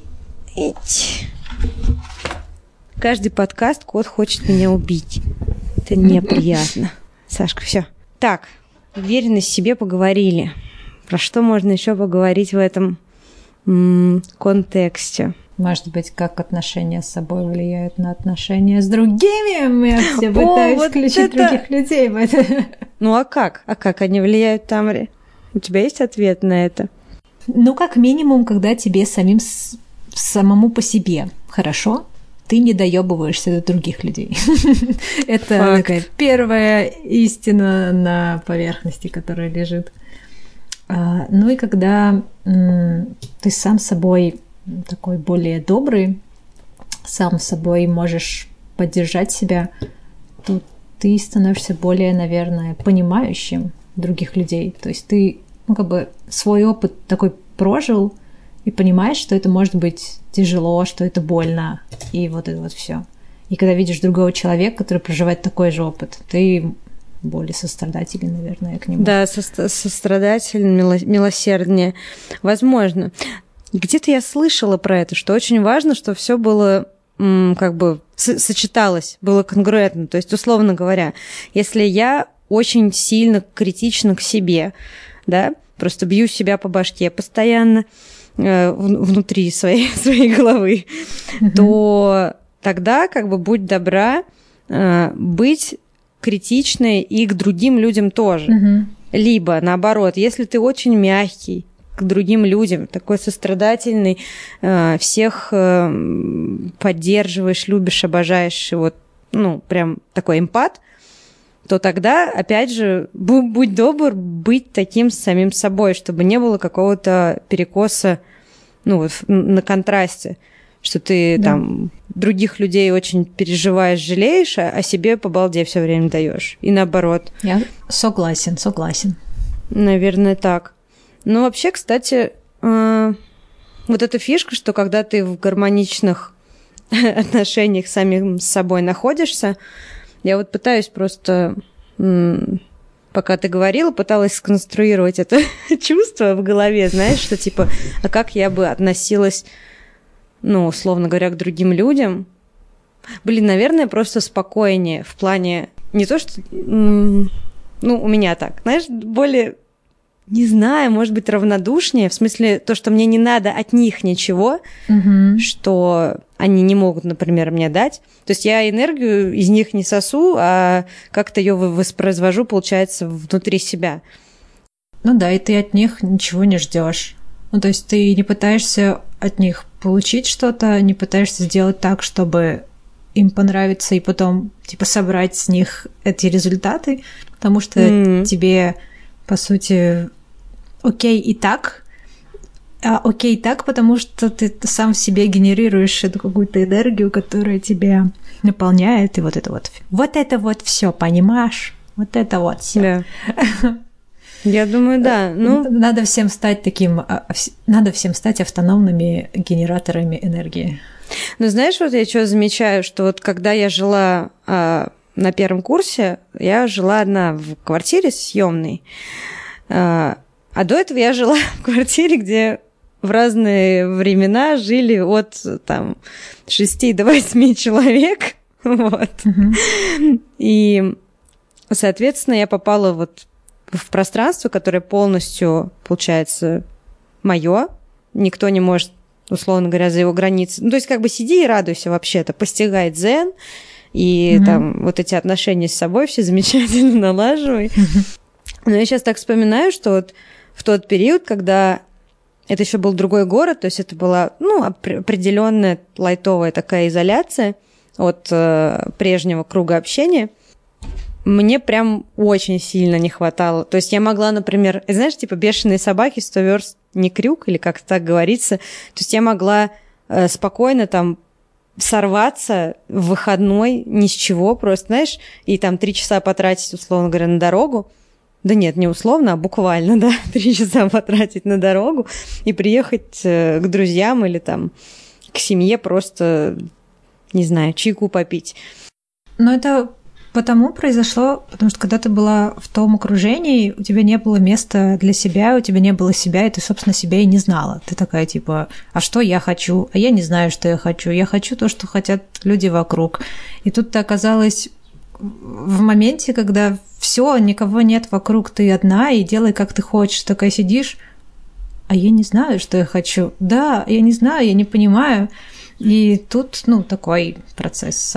Каждый подкаст кот хочет меня убить. Это неприятно. Сашка, все. Так, уверенность в себе поговорили. Про что можно еще поговорить в этом контексте? Может быть, как отношения с собой влияют на отношения с другими? Я все пытаюсь включить других людей в это. Ну а как? А как они влияют, Тамаре? У тебя есть ответ на это? Ну, как минимум, когда тебе самому по себе хорошо, ты не доебываешься до других людей. Это такая первая истина на поверхности, которая лежит. Ну и когда ты сам собой такой более добрый, сам собой можешь поддержать себя, то ты становишься более, наверное, понимающим других людей. То есть ты, ну, как бы свой опыт такой прожил и понимаешь, что это может быть тяжело, что это больно, и вот это вот все. И когда видишь другого человека, который проживает такой же опыт, ты более сострадателен, наверное, к нему. Да, сострадателен, милосерднее. Возможно. Где-то я слышала про это, что очень важно, что все было как бы сочеталось, было конгруентно. То есть, условно говоря, если я очень сильно критична к себе, да, просто бью себя по башке постоянно внутри своей головы, то тогда как бы будь добра быть критичной и к другим людям тоже. Либо, наоборот, если ты очень мягкий к другим людям, такой сострадательный, всех поддерживаешь, любишь, обожаешь, вот, ну, прям такой эмпат, то тогда, опять же, будь добр быть таким самим собой, чтобы не было какого-то перекоса, ну, вот на контрасте, что ты там других людей очень переживаешь, жалеешь, а себе по балде все время даешь. И наоборот. Я согласен. Наверное, так. Но вообще, кстати, вот эта фишка, что когда ты в гармоничных отношениях с самим собой находишься, я вот пытаюсь просто, пока ты говорила, пыталась сконструировать это чувство в голове, знаешь, что типа, а как я бы относилась, ну, условно говоря, к другим людям? Блин, наверное, просто спокойнее в плане не то, что... у меня так, знаешь, более... Не знаю, может быть, равнодушнее, в смысле то, что мне не надо от них ничего, что они не могут, например, мне дать. То есть я энергию из них не сосу, а как-то ее воспроизвожу, получается, внутри себя. Ну да, и ты от них ничего не ждешь. Ну, то есть ты не пытаешься от них получить что-то, не пытаешься сделать так, чтобы им понравиться, и потом, типа, собрать с них эти результаты, потому что тебе... По сути, окей и так. Окей так, потому что ты сам в себе генерируешь эту какую-то энергию, которая тебя наполняет, и вот это вот все, понимаешь? Вот это вот все. Да. Я думаю, да. Надо всем стать автономными генераторами энергии. Ну, знаешь, вот я что замечаю, что вот когда я жила на первом курсе, я жила одна в квартире съемной, а до этого я жила в квартире, где в разные времена жили от 6 до 8 человек, вот. И, соответственно, я попала вот в пространство, которое полностью, получается, моё. Никто не может, условно говоря, за его границы. Ну, то есть как бы сиди и радуйся вообще-то, постигай дзен, и там вот эти отношения с собой все замечательно налаживай. Но я сейчас так вспоминаю, что вот в тот период, когда это еще был другой город, то есть это была, определенная лайтовая такая изоляция от прежнего круга общения, мне прям очень сильно не хватало. То есть я могла, например, знаешь, типа бешеные собаки, 100 верст не крюк, или как так говорится. То есть я могла спокойно там сорваться в выходной ни с чего, просто, знаешь, и там 3 часа потратить, условно говоря, на дорогу. Да нет, не условно, а буквально, да, 3 часа потратить на дорогу и приехать к друзьям или там к семье просто, не знаю, чайку попить. Но это потому произошло, потому что когда ты была в том окружении, у тебя не было места для себя, у тебя не было себя, и ты, собственно, себя и не знала. Ты такая, типа, а что я хочу? А я не знаю, что я хочу. Я хочу то, что хотят люди вокруг. И тут ты оказалась в моменте, когда все, никого нет вокруг, ты одна, и делай, как ты хочешь. Такая сидишь, а я не знаю, что я хочу. Да, я не знаю, я не понимаю. И тут, такой процесс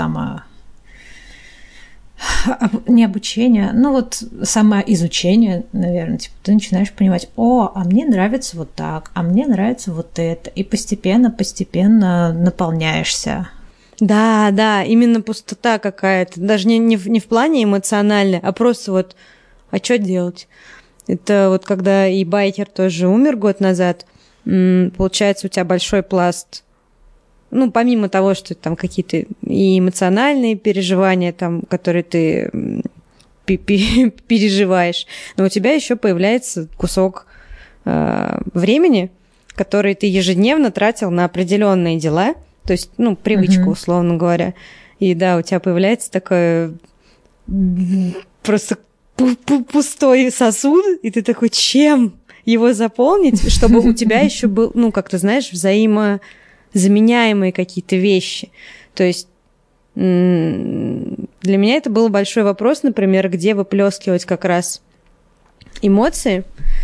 не обучение, самоизучение, наверное, типа ты начинаешь понимать, а мне нравится вот так, а мне нравится вот это, и постепенно наполняешься. Да, именно пустота какая-то, даже не в плане эмоциональной, а просто вот, а что делать? Это вот когда и байкер тоже умер год назад, получается, у тебя большой пласт, помимо того, что там какие-то и эмоциональные переживания, там, которые ты переживаешь, но у тебя еще появляется кусок времени, который ты ежедневно тратил на определенные дела, то есть, привычку, условно говоря. И да, у тебя появляется такой просто пустой сосуд, и ты такой, чем его заполнить, чтобы у тебя еще был, как-то, знаешь, взаимозаменяемые какие-то вещи. То есть для меня это был большой вопрос, например, где выплескивать как раз эмоции.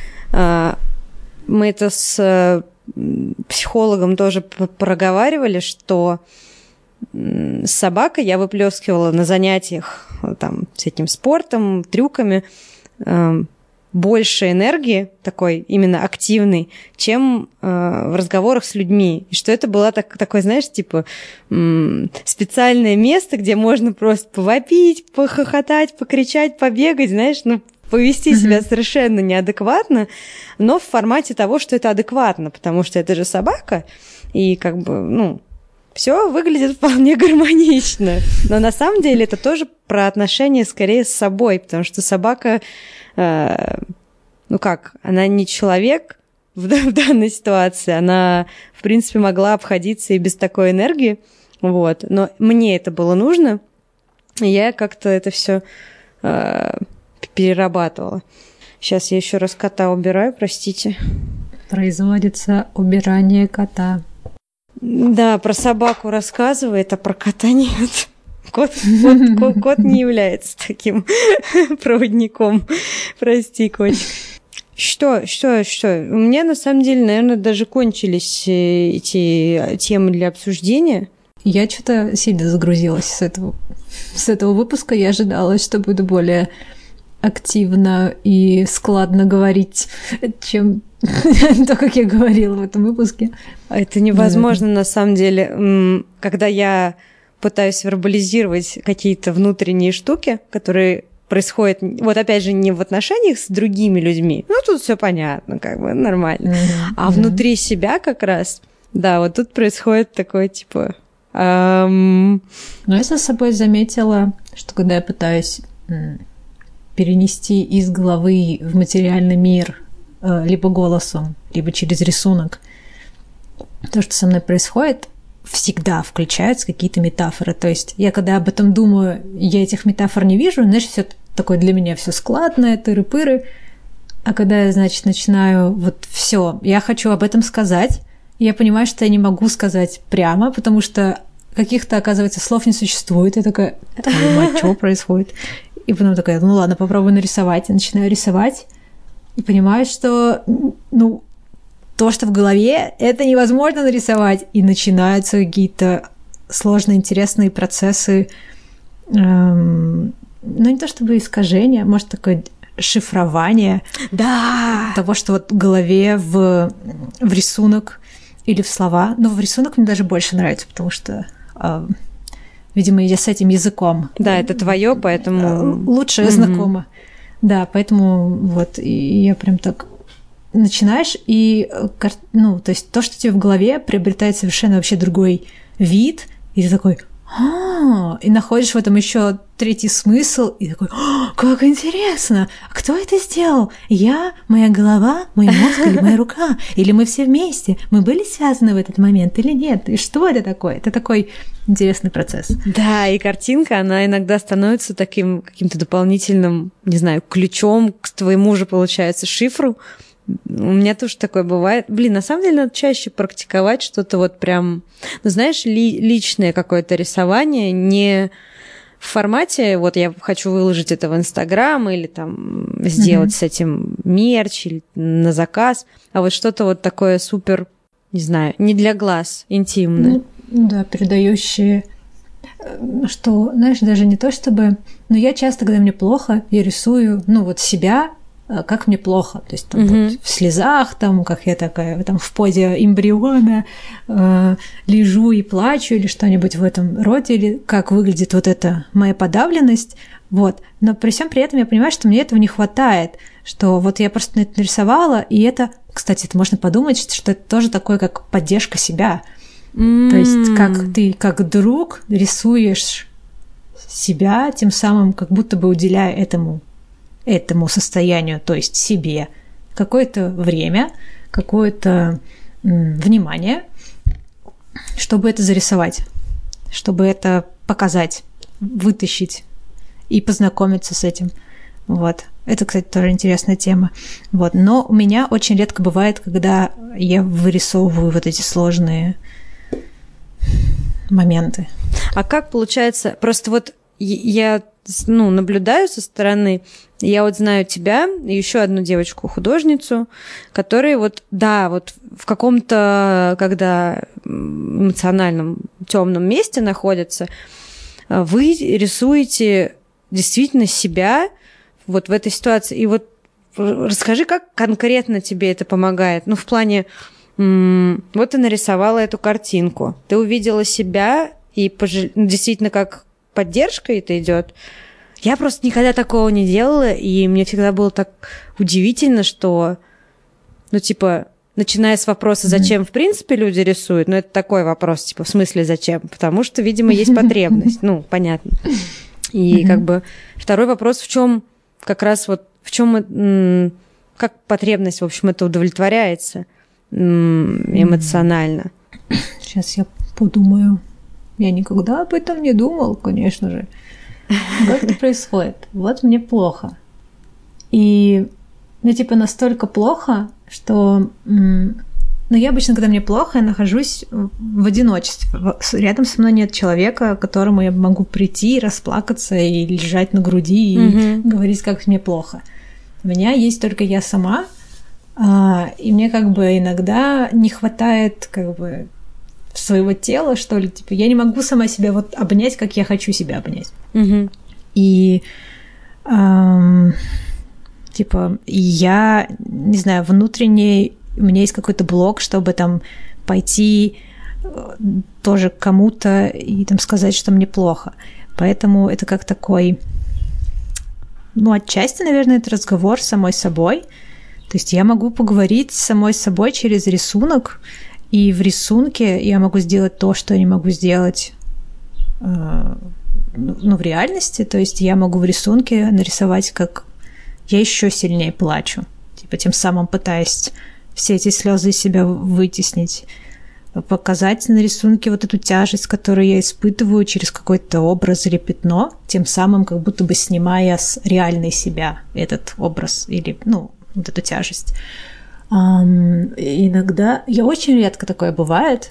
Мы это с психологом тоже проговаривали, что с собакой я выплескивала на занятиях там, всяким спортом, трюками больше энергии, такой именно активной, чем в разговорах с людьми. И что это было такое, знаешь, типа специальное место, где можно просто повопить, похохотать, покричать, побегать, знаешь, повести себя совершенно неадекватно, но в формате того, что это адекватно, потому что это же собака, и как бы, все выглядит вполне гармонично. Но на самом деле это тоже про отношения скорее с собой, потому что собака, она не человек в данной ситуации, она, в принципе, могла обходиться и без такой энергии, вот. Но мне это было нужно, и я как-то это все перерабатывала. Сейчас я еще раз кота убираю, простите. Производится убирание кота. Да, про собаку рассказывает, а про кота нет. Кот не является таким проводником. Прости, котик. Что? У меня, на самом деле, наверное, даже кончились эти темы для обсуждения. Я что-то сильно загрузилась с этого выпуска. Я ожидала, что буду более активно и складно говорить, чем то, как я говорила в этом выпуске. Это невозможно, на самом деле. Когда я пытаюсь вербализировать какие-то внутренние штуки, которые происходят, вот опять же, не в отношениях с другими людьми, ну, тут все понятно, как бы нормально, а внутри себя как раз, да, вот тут происходит такое, типа... Но я за собой заметила, что когда я пытаюсь перенести из головы в материальный мир либо голосом, либо через рисунок, то, что со мной происходит, всегда включаются какие-то метафоры. То есть я когда об этом думаю, я этих метафор не вижу, значит, все такое для меня все складное, тыры-пыры. А когда я, значит, начинаю вот все, я хочу об этом сказать, я понимаю, что я не могу сказать прямо, потому что каких-то, оказывается, слов не существует. Я такая, мать, что происходит? И потом такая, ну ладно, попробую нарисовать. Я начинаю рисовать и понимаю, что, ну, то, что в голове, это невозможно нарисовать. И начинаются какие-то сложные, интересные процессы, ну, не то чтобы искажение, может, такое шифрование того, что вот в голове в рисунок или в слова. Но в рисунок мне даже больше нравится, потому что, видимо, я с этим языком. Да, это твое, поэтому... Лучше знакома. Да, поэтому вот, и я прям так... Начинаешь, и, ну, то есть то, что тебе в голове, приобретает совершенно вообще другой вид, и ты такой... и находишь в этом еще третий смысл, и такой, как интересно, а кто это сделал? Я, моя голова, мой мозг или моя рука? Или мы все вместе? Мы были связаны в этот момент или нет? И что это такое? Это такой интересный процесс. Да, и картинка, она иногда становится таким каким-то дополнительным, не знаю, ключом к твоему же, получается, шифру. У меня тоже такое бывает. Блин, на самом деле надо чаще практиковать что-то вот прям, ну, знаешь, личное какое-то рисование, не в формате, вот я хочу выложить это в Инстаграм или там сделать с этим мерч или на заказ, а вот что-то вот такое супер, не знаю, не для глаз, интимное. Ну, да, передающее, что, знаешь, даже не то чтобы... Но я часто, когда мне плохо, я рисую, ну, вот себя, как мне плохо, то есть там вот в слезах, там, как я такая, там в позе эмбриона лежу и плачу или что-нибудь в этом роде, или как выглядит вот эта моя подавленность, вот. Но при всем при этом я понимаю, что мне этого не хватает, что вот я просто это нарисовала, и это, кстати, это можно подумать, что это тоже такое, как поддержка себя, то есть как ты, как друг, рисуешь себя, тем самым как будто бы уделяя этому состоянию, то есть себе, какое-то время, какое-то внимание, чтобы это зарисовать, чтобы это показать, вытащить и познакомиться с этим. Вот. Это, кстати, тоже интересная тема. Вот. Но у меня очень редко бывает, когда я вырисовываю вот эти сложные моменты. А как получается? Просто вот я наблюдаю со стороны. Я вот знаю тебя и еще одну девочку-художницу, которые вот, да, вот в каком-то, когда эмоциональном темном месте находятся, вы рисуете действительно себя вот в этой ситуации. И вот расскажи, как конкретно тебе это помогает? Ну, в плане, вот ты нарисовала эту картинку, ты увидела себя, и действительно как поддержка это идет. Я просто никогда такого не делала, и мне всегда было так удивительно, что, ну, типа, начиная с вопроса, зачем, в принципе, люди рисуют, ну, это такой вопрос, типа, в смысле, зачем? Потому что, видимо, есть потребность, ну, понятно. И как бы второй вопрос, в чем как раз вот, в чем, как потребность, в общем, это удовлетворяется эмоционально. Сейчас я подумаю. Я никогда об этом не думал, конечно же. Как это происходит? Вот мне плохо. И мне типа настолько плохо, что, ну, Но я обычно, когда мне плохо, я нахожусь в одиночестве. Рядом со мной нет человека, к которому я могу прийти, расплакаться и лежать на груди и говорить, как мне плохо. У меня есть только я сама, и мне как бы иногда не хватает как бы своего тела, что ли. Типа, я не могу сама себя вот обнять, как я хочу себя обнять. И типа я, не знаю, внутренне у меня есть какой-то блок, чтобы там пойти тоже к кому-то и там сказать, что мне плохо. Поэтому это как такой, ну, отчасти, наверное, это разговор с самой собой. То есть я могу поговорить с самой собой через рисунок, и в рисунке я могу сделать то, что я не могу сделать в реальности. То есть я могу в рисунке нарисовать, как я еще сильнее плачу, типа тем самым пытаясь все эти слезы из себя вытеснить, показать на рисунке вот эту тяжесть, которую я испытываю через какой-то образ или пятно, тем самым как будто бы снимая с реальной себя этот образ или, ну, вот эту тяжесть. Иногда, очень редко такое бывает,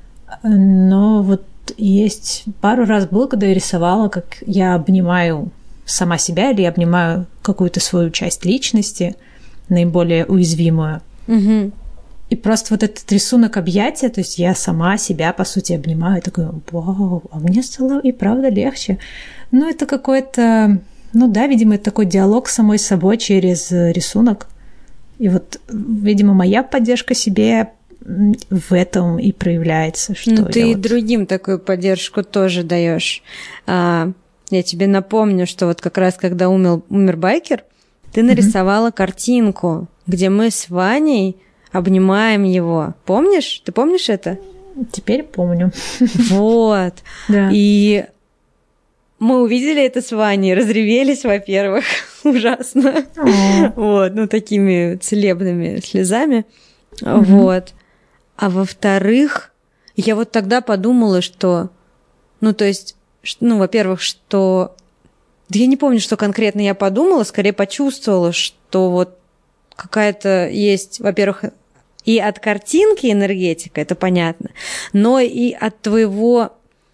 но вот есть пару раз было, когда я рисовала, как я обнимаю сама себя или я обнимаю какую-то свою часть личности, наиболее уязвимую. И просто вот этот рисунок объятия, то есть я сама себя, по сути, обнимаю, и такой, вау, а мне стало и правда легче. Ну, это какой-то, ну да, видимо, это такой диалог с самой собой через рисунок. И вот, видимо, моя поддержка себе в этом и проявляется. Что ну, ты и другим такую поддержку тоже даешь. Я тебе напомню, что вот как раз когда умер Байкер, ты нарисовала картинку, где мы с Ваней обнимаем его. Помнишь? Ты помнишь это? Теперь помню. Вот. Да. И мы увидели это с Ваней, разревелись, во-первых, ужасно. Вот, ну, такими целебными слезами. Вот. А во-вторых, я вот тогда подумала, что, ну, то есть, ну, во-первых, что... Да я не помню, что конкретно я подумала, скорее почувствовала, что вот какая-то есть, во-первых, и от картинки энергетика, это понятно, но и от твоего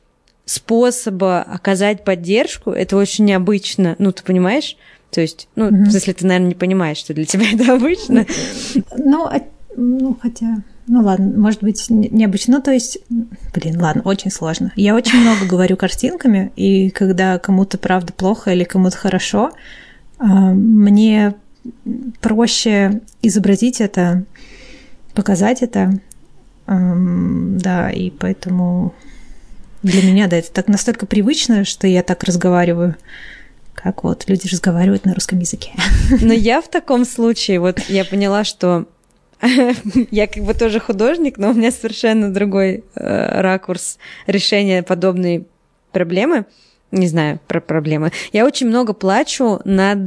способа оказать поддержку, это очень необычно, ну, ты понимаешь? То есть, ну, если ты, наверное, не понимаешь, что для тебя это обычно. Ну, хотя... Ну, ладно, может быть, необычно. Ну, то есть, ладно, очень сложно. Я очень много говорю картинками, и когда кому-то правда плохо или кому-то хорошо, мне проще изобразить это, показать это, да, и поэтому для меня, да, это так настолько привычно, что я так разговариваю, как вот люди разговаривают на русском языке. Но я в таком случае, вот я поняла, что я как бы тоже художник, но у меня совершенно другой ракурс решения подобной проблемы. Не знаю про проблемы. Я очень много плачу над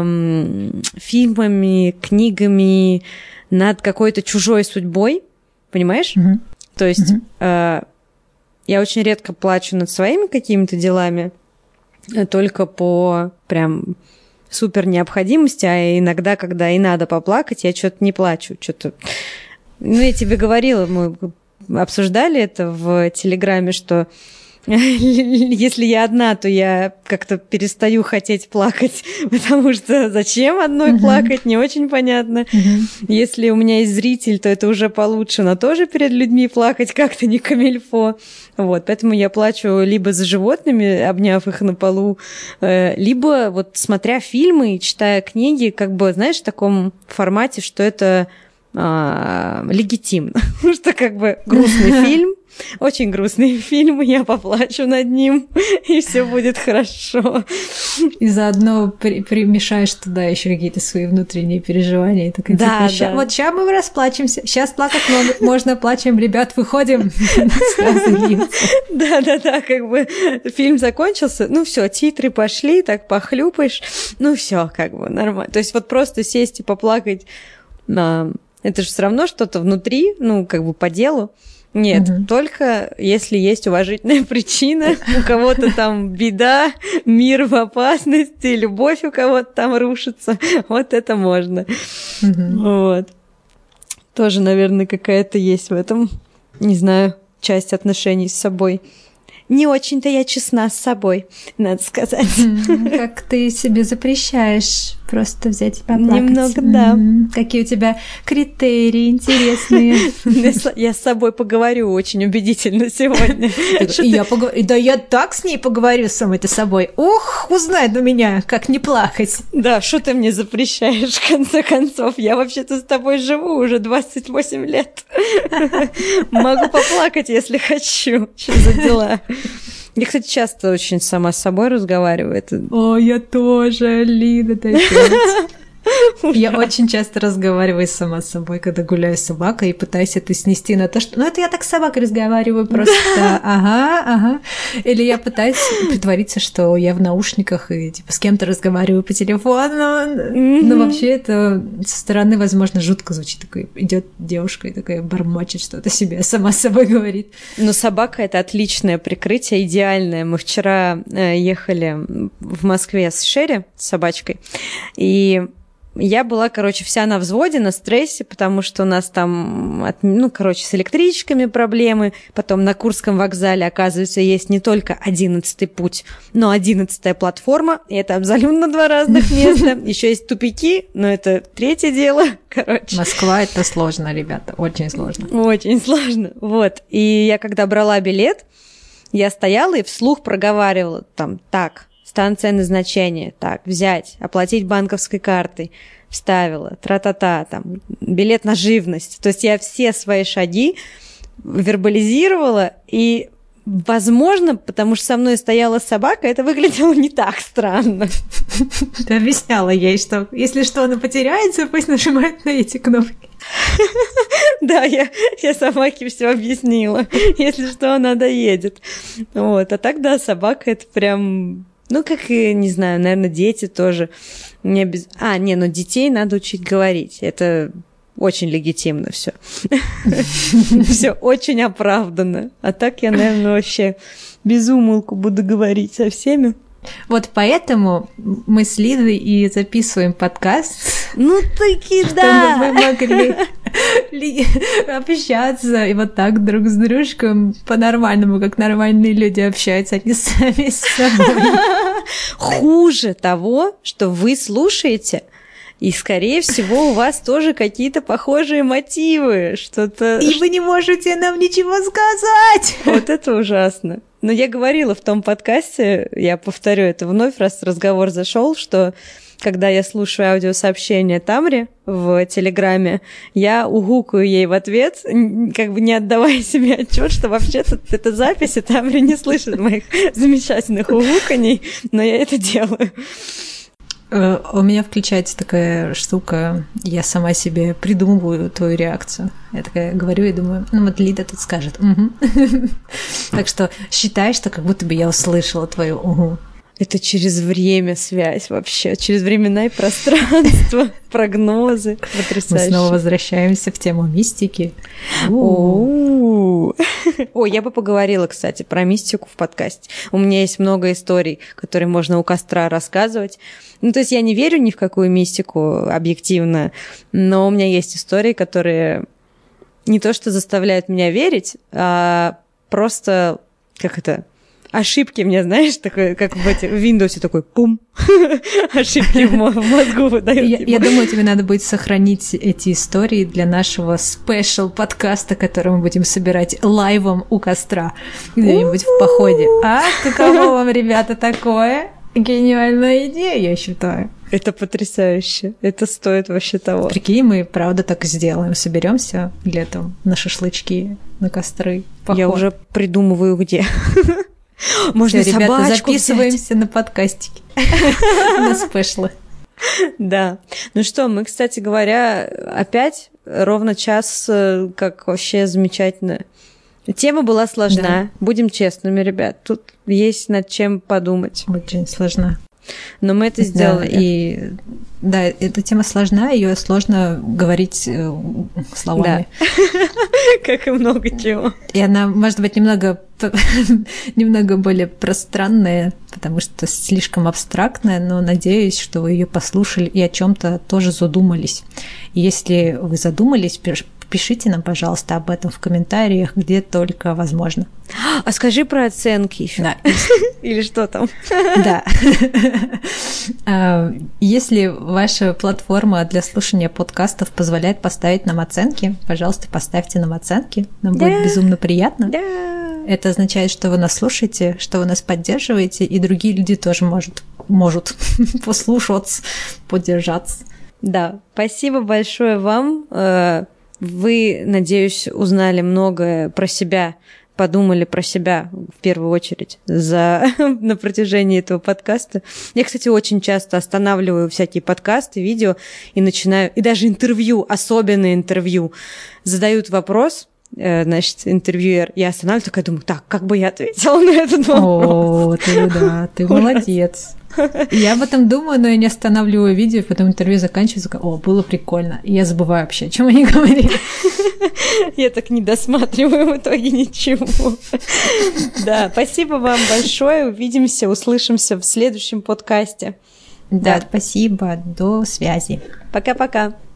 фильмами, книгами, над какой-то чужой судьбой, понимаешь? То есть я очень редко плачу над своими какими-то делами, только по прям супер необходимости, а иногда, когда и надо поплакать, я что-то не плачу, что-то... Ну, я тебе говорила, мы обсуждали это в Телеграме, что если я одна, то я как-то перестаю хотеть плакать, потому что зачем одной плакать, не очень понятно. Если у меня есть зритель, то это уже получше, но тоже перед людьми плакать как-то не камильфо. Вот, поэтому я плачу либо за животными, обняв их на полу, либо вот смотря фильмы и читая книги, как бы, знаешь, в таком формате, что это легитимно. Потому что как бы грустный фильм, очень грустный фильм, я поплачу над ним, и все будет хорошо. И заодно примешаешь туда еще какие-то свои внутренние переживания. И такая, да, типа, да. Вот сейчас мы расплачемся, сейчас плакать можно, плачем, ребят, выходим. Да, как бы фильм закончился, ну все, титры пошли, так похлюпаешь, ну все, как бы нормально. То есть вот просто сесть и поплакать, это же все равно что-то внутри, ну как бы по делу. Нет, только если есть уважительная причина, у кого-то там беда, мир в опасности, любовь у кого-то там рушится, вот это можно. Вот. Тоже, наверное, какая-то есть в этом, не знаю, часть отношений с собой. Не очень-то я честна с собой, надо сказать. Как ты себе запрещаешь просто взять и поплакать. Немного, да. Какие у тебя критерии интересные. Я с собой поговорю очень убедительно сегодня. Да я так с ней поговорю, с самой-то собой. Ух, узнай у меня, как не плакать. Да, что ты мне запрещаешь, в конце концов? Я вообще-то с тобой живу уже 28 лет. Могу поплакать, если хочу. Что за дела? Я, кстати, часто очень сама с собой разговариваю. О, я тоже, Лида, я очень часто разговариваю сама с собой, когда гуляю с собакой и пытаюсь это снести на то, что... Ну, это я так с собакой разговариваю просто. Ага. Или я пытаюсь притвориться, что я в наушниках и типа с кем-то разговариваю по телефону. Но вообще это со стороны, возможно, жутко звучит. Такой идет девушка и такая бормочет что-то себе, сама с собой говорит. Но собака — это отличное прикрытие, идеальное. Мы вчера ехали в Москве с Шерри, с собачкой, и я была, вся на взводе, на стрессе, потому что у нас там, с электричками проблемы. Потом на Курском вокзале, оказывается, есть не только 11-й путь, но 11-я платформа. И это абсолютно два разных места. Еще есть тупики, но это третье дело. Москва — это сложно, ребята, очень сложно. Очень сложно. Вот. И я, когда брала билет, я стояла и вслух проговаривала так, станция назначения, взять, оплатить банковской картой, вставила, тра-та-та, билет на живность. То есть я все свои шаги вербализировала, и, возможно, потому что со мной стояла собака, это выглядело не так странно. Ты объясняла ей, что если что, она потеряется, пусть нажимает на эти кнопки. Да, я собаке все объяснила. Если что, она доедет. Вот. А тогда собака — это прям... как и, не знаю, наверное, дети тоже. Но детей надо учить говорить. Это очень легитимно все. Все очень оправданно. А так я, наверное, вообще без умолку буду говорить со всеми. Вот поэтому мы с Лидой и записываем подкаст. Таки да! Чтобы мы могли общаться и вот так друг с дружкой по-нормальному, как нормальные люди общаются, они сами с собой. Хуже того, что вы слушаете, и, скорее всего, у вас тоже какие-то похожие мотивы, что-то... И вы не можете нам ничего сказать! Вот это ужасно. Но я говорила в том подкасте, я повторю это вновь, раз разговор зашел, что когда я слушаю аудиосообщение Тамре в Телеграме, я угукаю ей в ответ, не отдавая себе отчет, что вообще-то это запись, и Тамре не слышит моих замечательных угуканий, но я это делаю. У меня включается такая штука, я сама себе придумываю твою реакцию. Я такая говорю и думаю, вот Лида тут скажет «угу». Так что считай, что как будто бы я услышала твою «угу». Это через время связь вообще, через времена и пространство, прогнозы. Потрясающе. Мы снова возвращаемся в тему мистики. Ой, я бы поговорила, кстати, про мистику в подкасте. У меня есть много историй, которые можно у костра рассказывать. То есть я не верю ни в какую мистику объективно, но у меня есть истории, которые не то что заставляют меня верить, а просто, ошибки мне, знаешь, такое, как в Windows такой пум, ошибки в мозгу выдают. Я думаю, тебе надо будет сохранить эти истории для нашего спешл-подкаста, который мы будем собирать лайвом у костра где-нибудь в походе. А каково вам, ребята, такое? Гениальная идея, я считаю. Это потрясающе. Это стоит вообще того. Прикинь, мы правда так и сделаем. Соберемся летом на шашлычки, на костры. Поход. Я уже придумываю, где. Можно всё, ребята, собачку записываемся взять. на подкастики. На спешлы. Да. Ну что, мы, кстати говоря, опять ровно час, как вообще замечательно. Тема была сложна. Да. Будем честными, ребят. Тут есть над чем подумать. Очень сложна. Но мы это сделали. И да, эта тема сложна, ее сложно говорить словами. Да. Как и много чего. И она, может быть, немного более пространная, потому что слишком абстрактная, но надеюсь, что вы ее послушали и о чем-то тоже задумались. И если вы задумались, пишите нам, пожалуйста, об этом в комментариях, где только возможно. А скажи про оценки еще. Да. Или что там? Да. Если ваша платформа для слушания подкастов позволяет поставить нам оценки, пожалуйста, поставьте нам оценки. Нам будет безумно приятно. Да. Это означает, что вы нас слушаете, что вы нас поддерживаете, и другие люди тоже могут послушаться, поддержаться. Да, спасибо большое вам. Вы, надеюсь, узнали многое про себя, подумали про себя в первую очередь на протяжении этого подкаста. Я, кстати, очень часто останавливаю всякие подкасты, видео и начинаю, и даже интервью, особенно интервью, задают вопрос, значит, интервьюер, я останавливаюсь, такая думаю, так, как бы я ответила на этот вопрос? О, ты молодец. Я об этом думаю, но я не останавливаю видео, потом интервью заканчивается, было прикольно. И я забываю вообще, о чем они говорили. Я так не досматриваю в итоге ничего. Да, спасибо вам большое. Увидимся, услышимся в следующем подкасте. Да, спасибо. До связи. Пока-пока.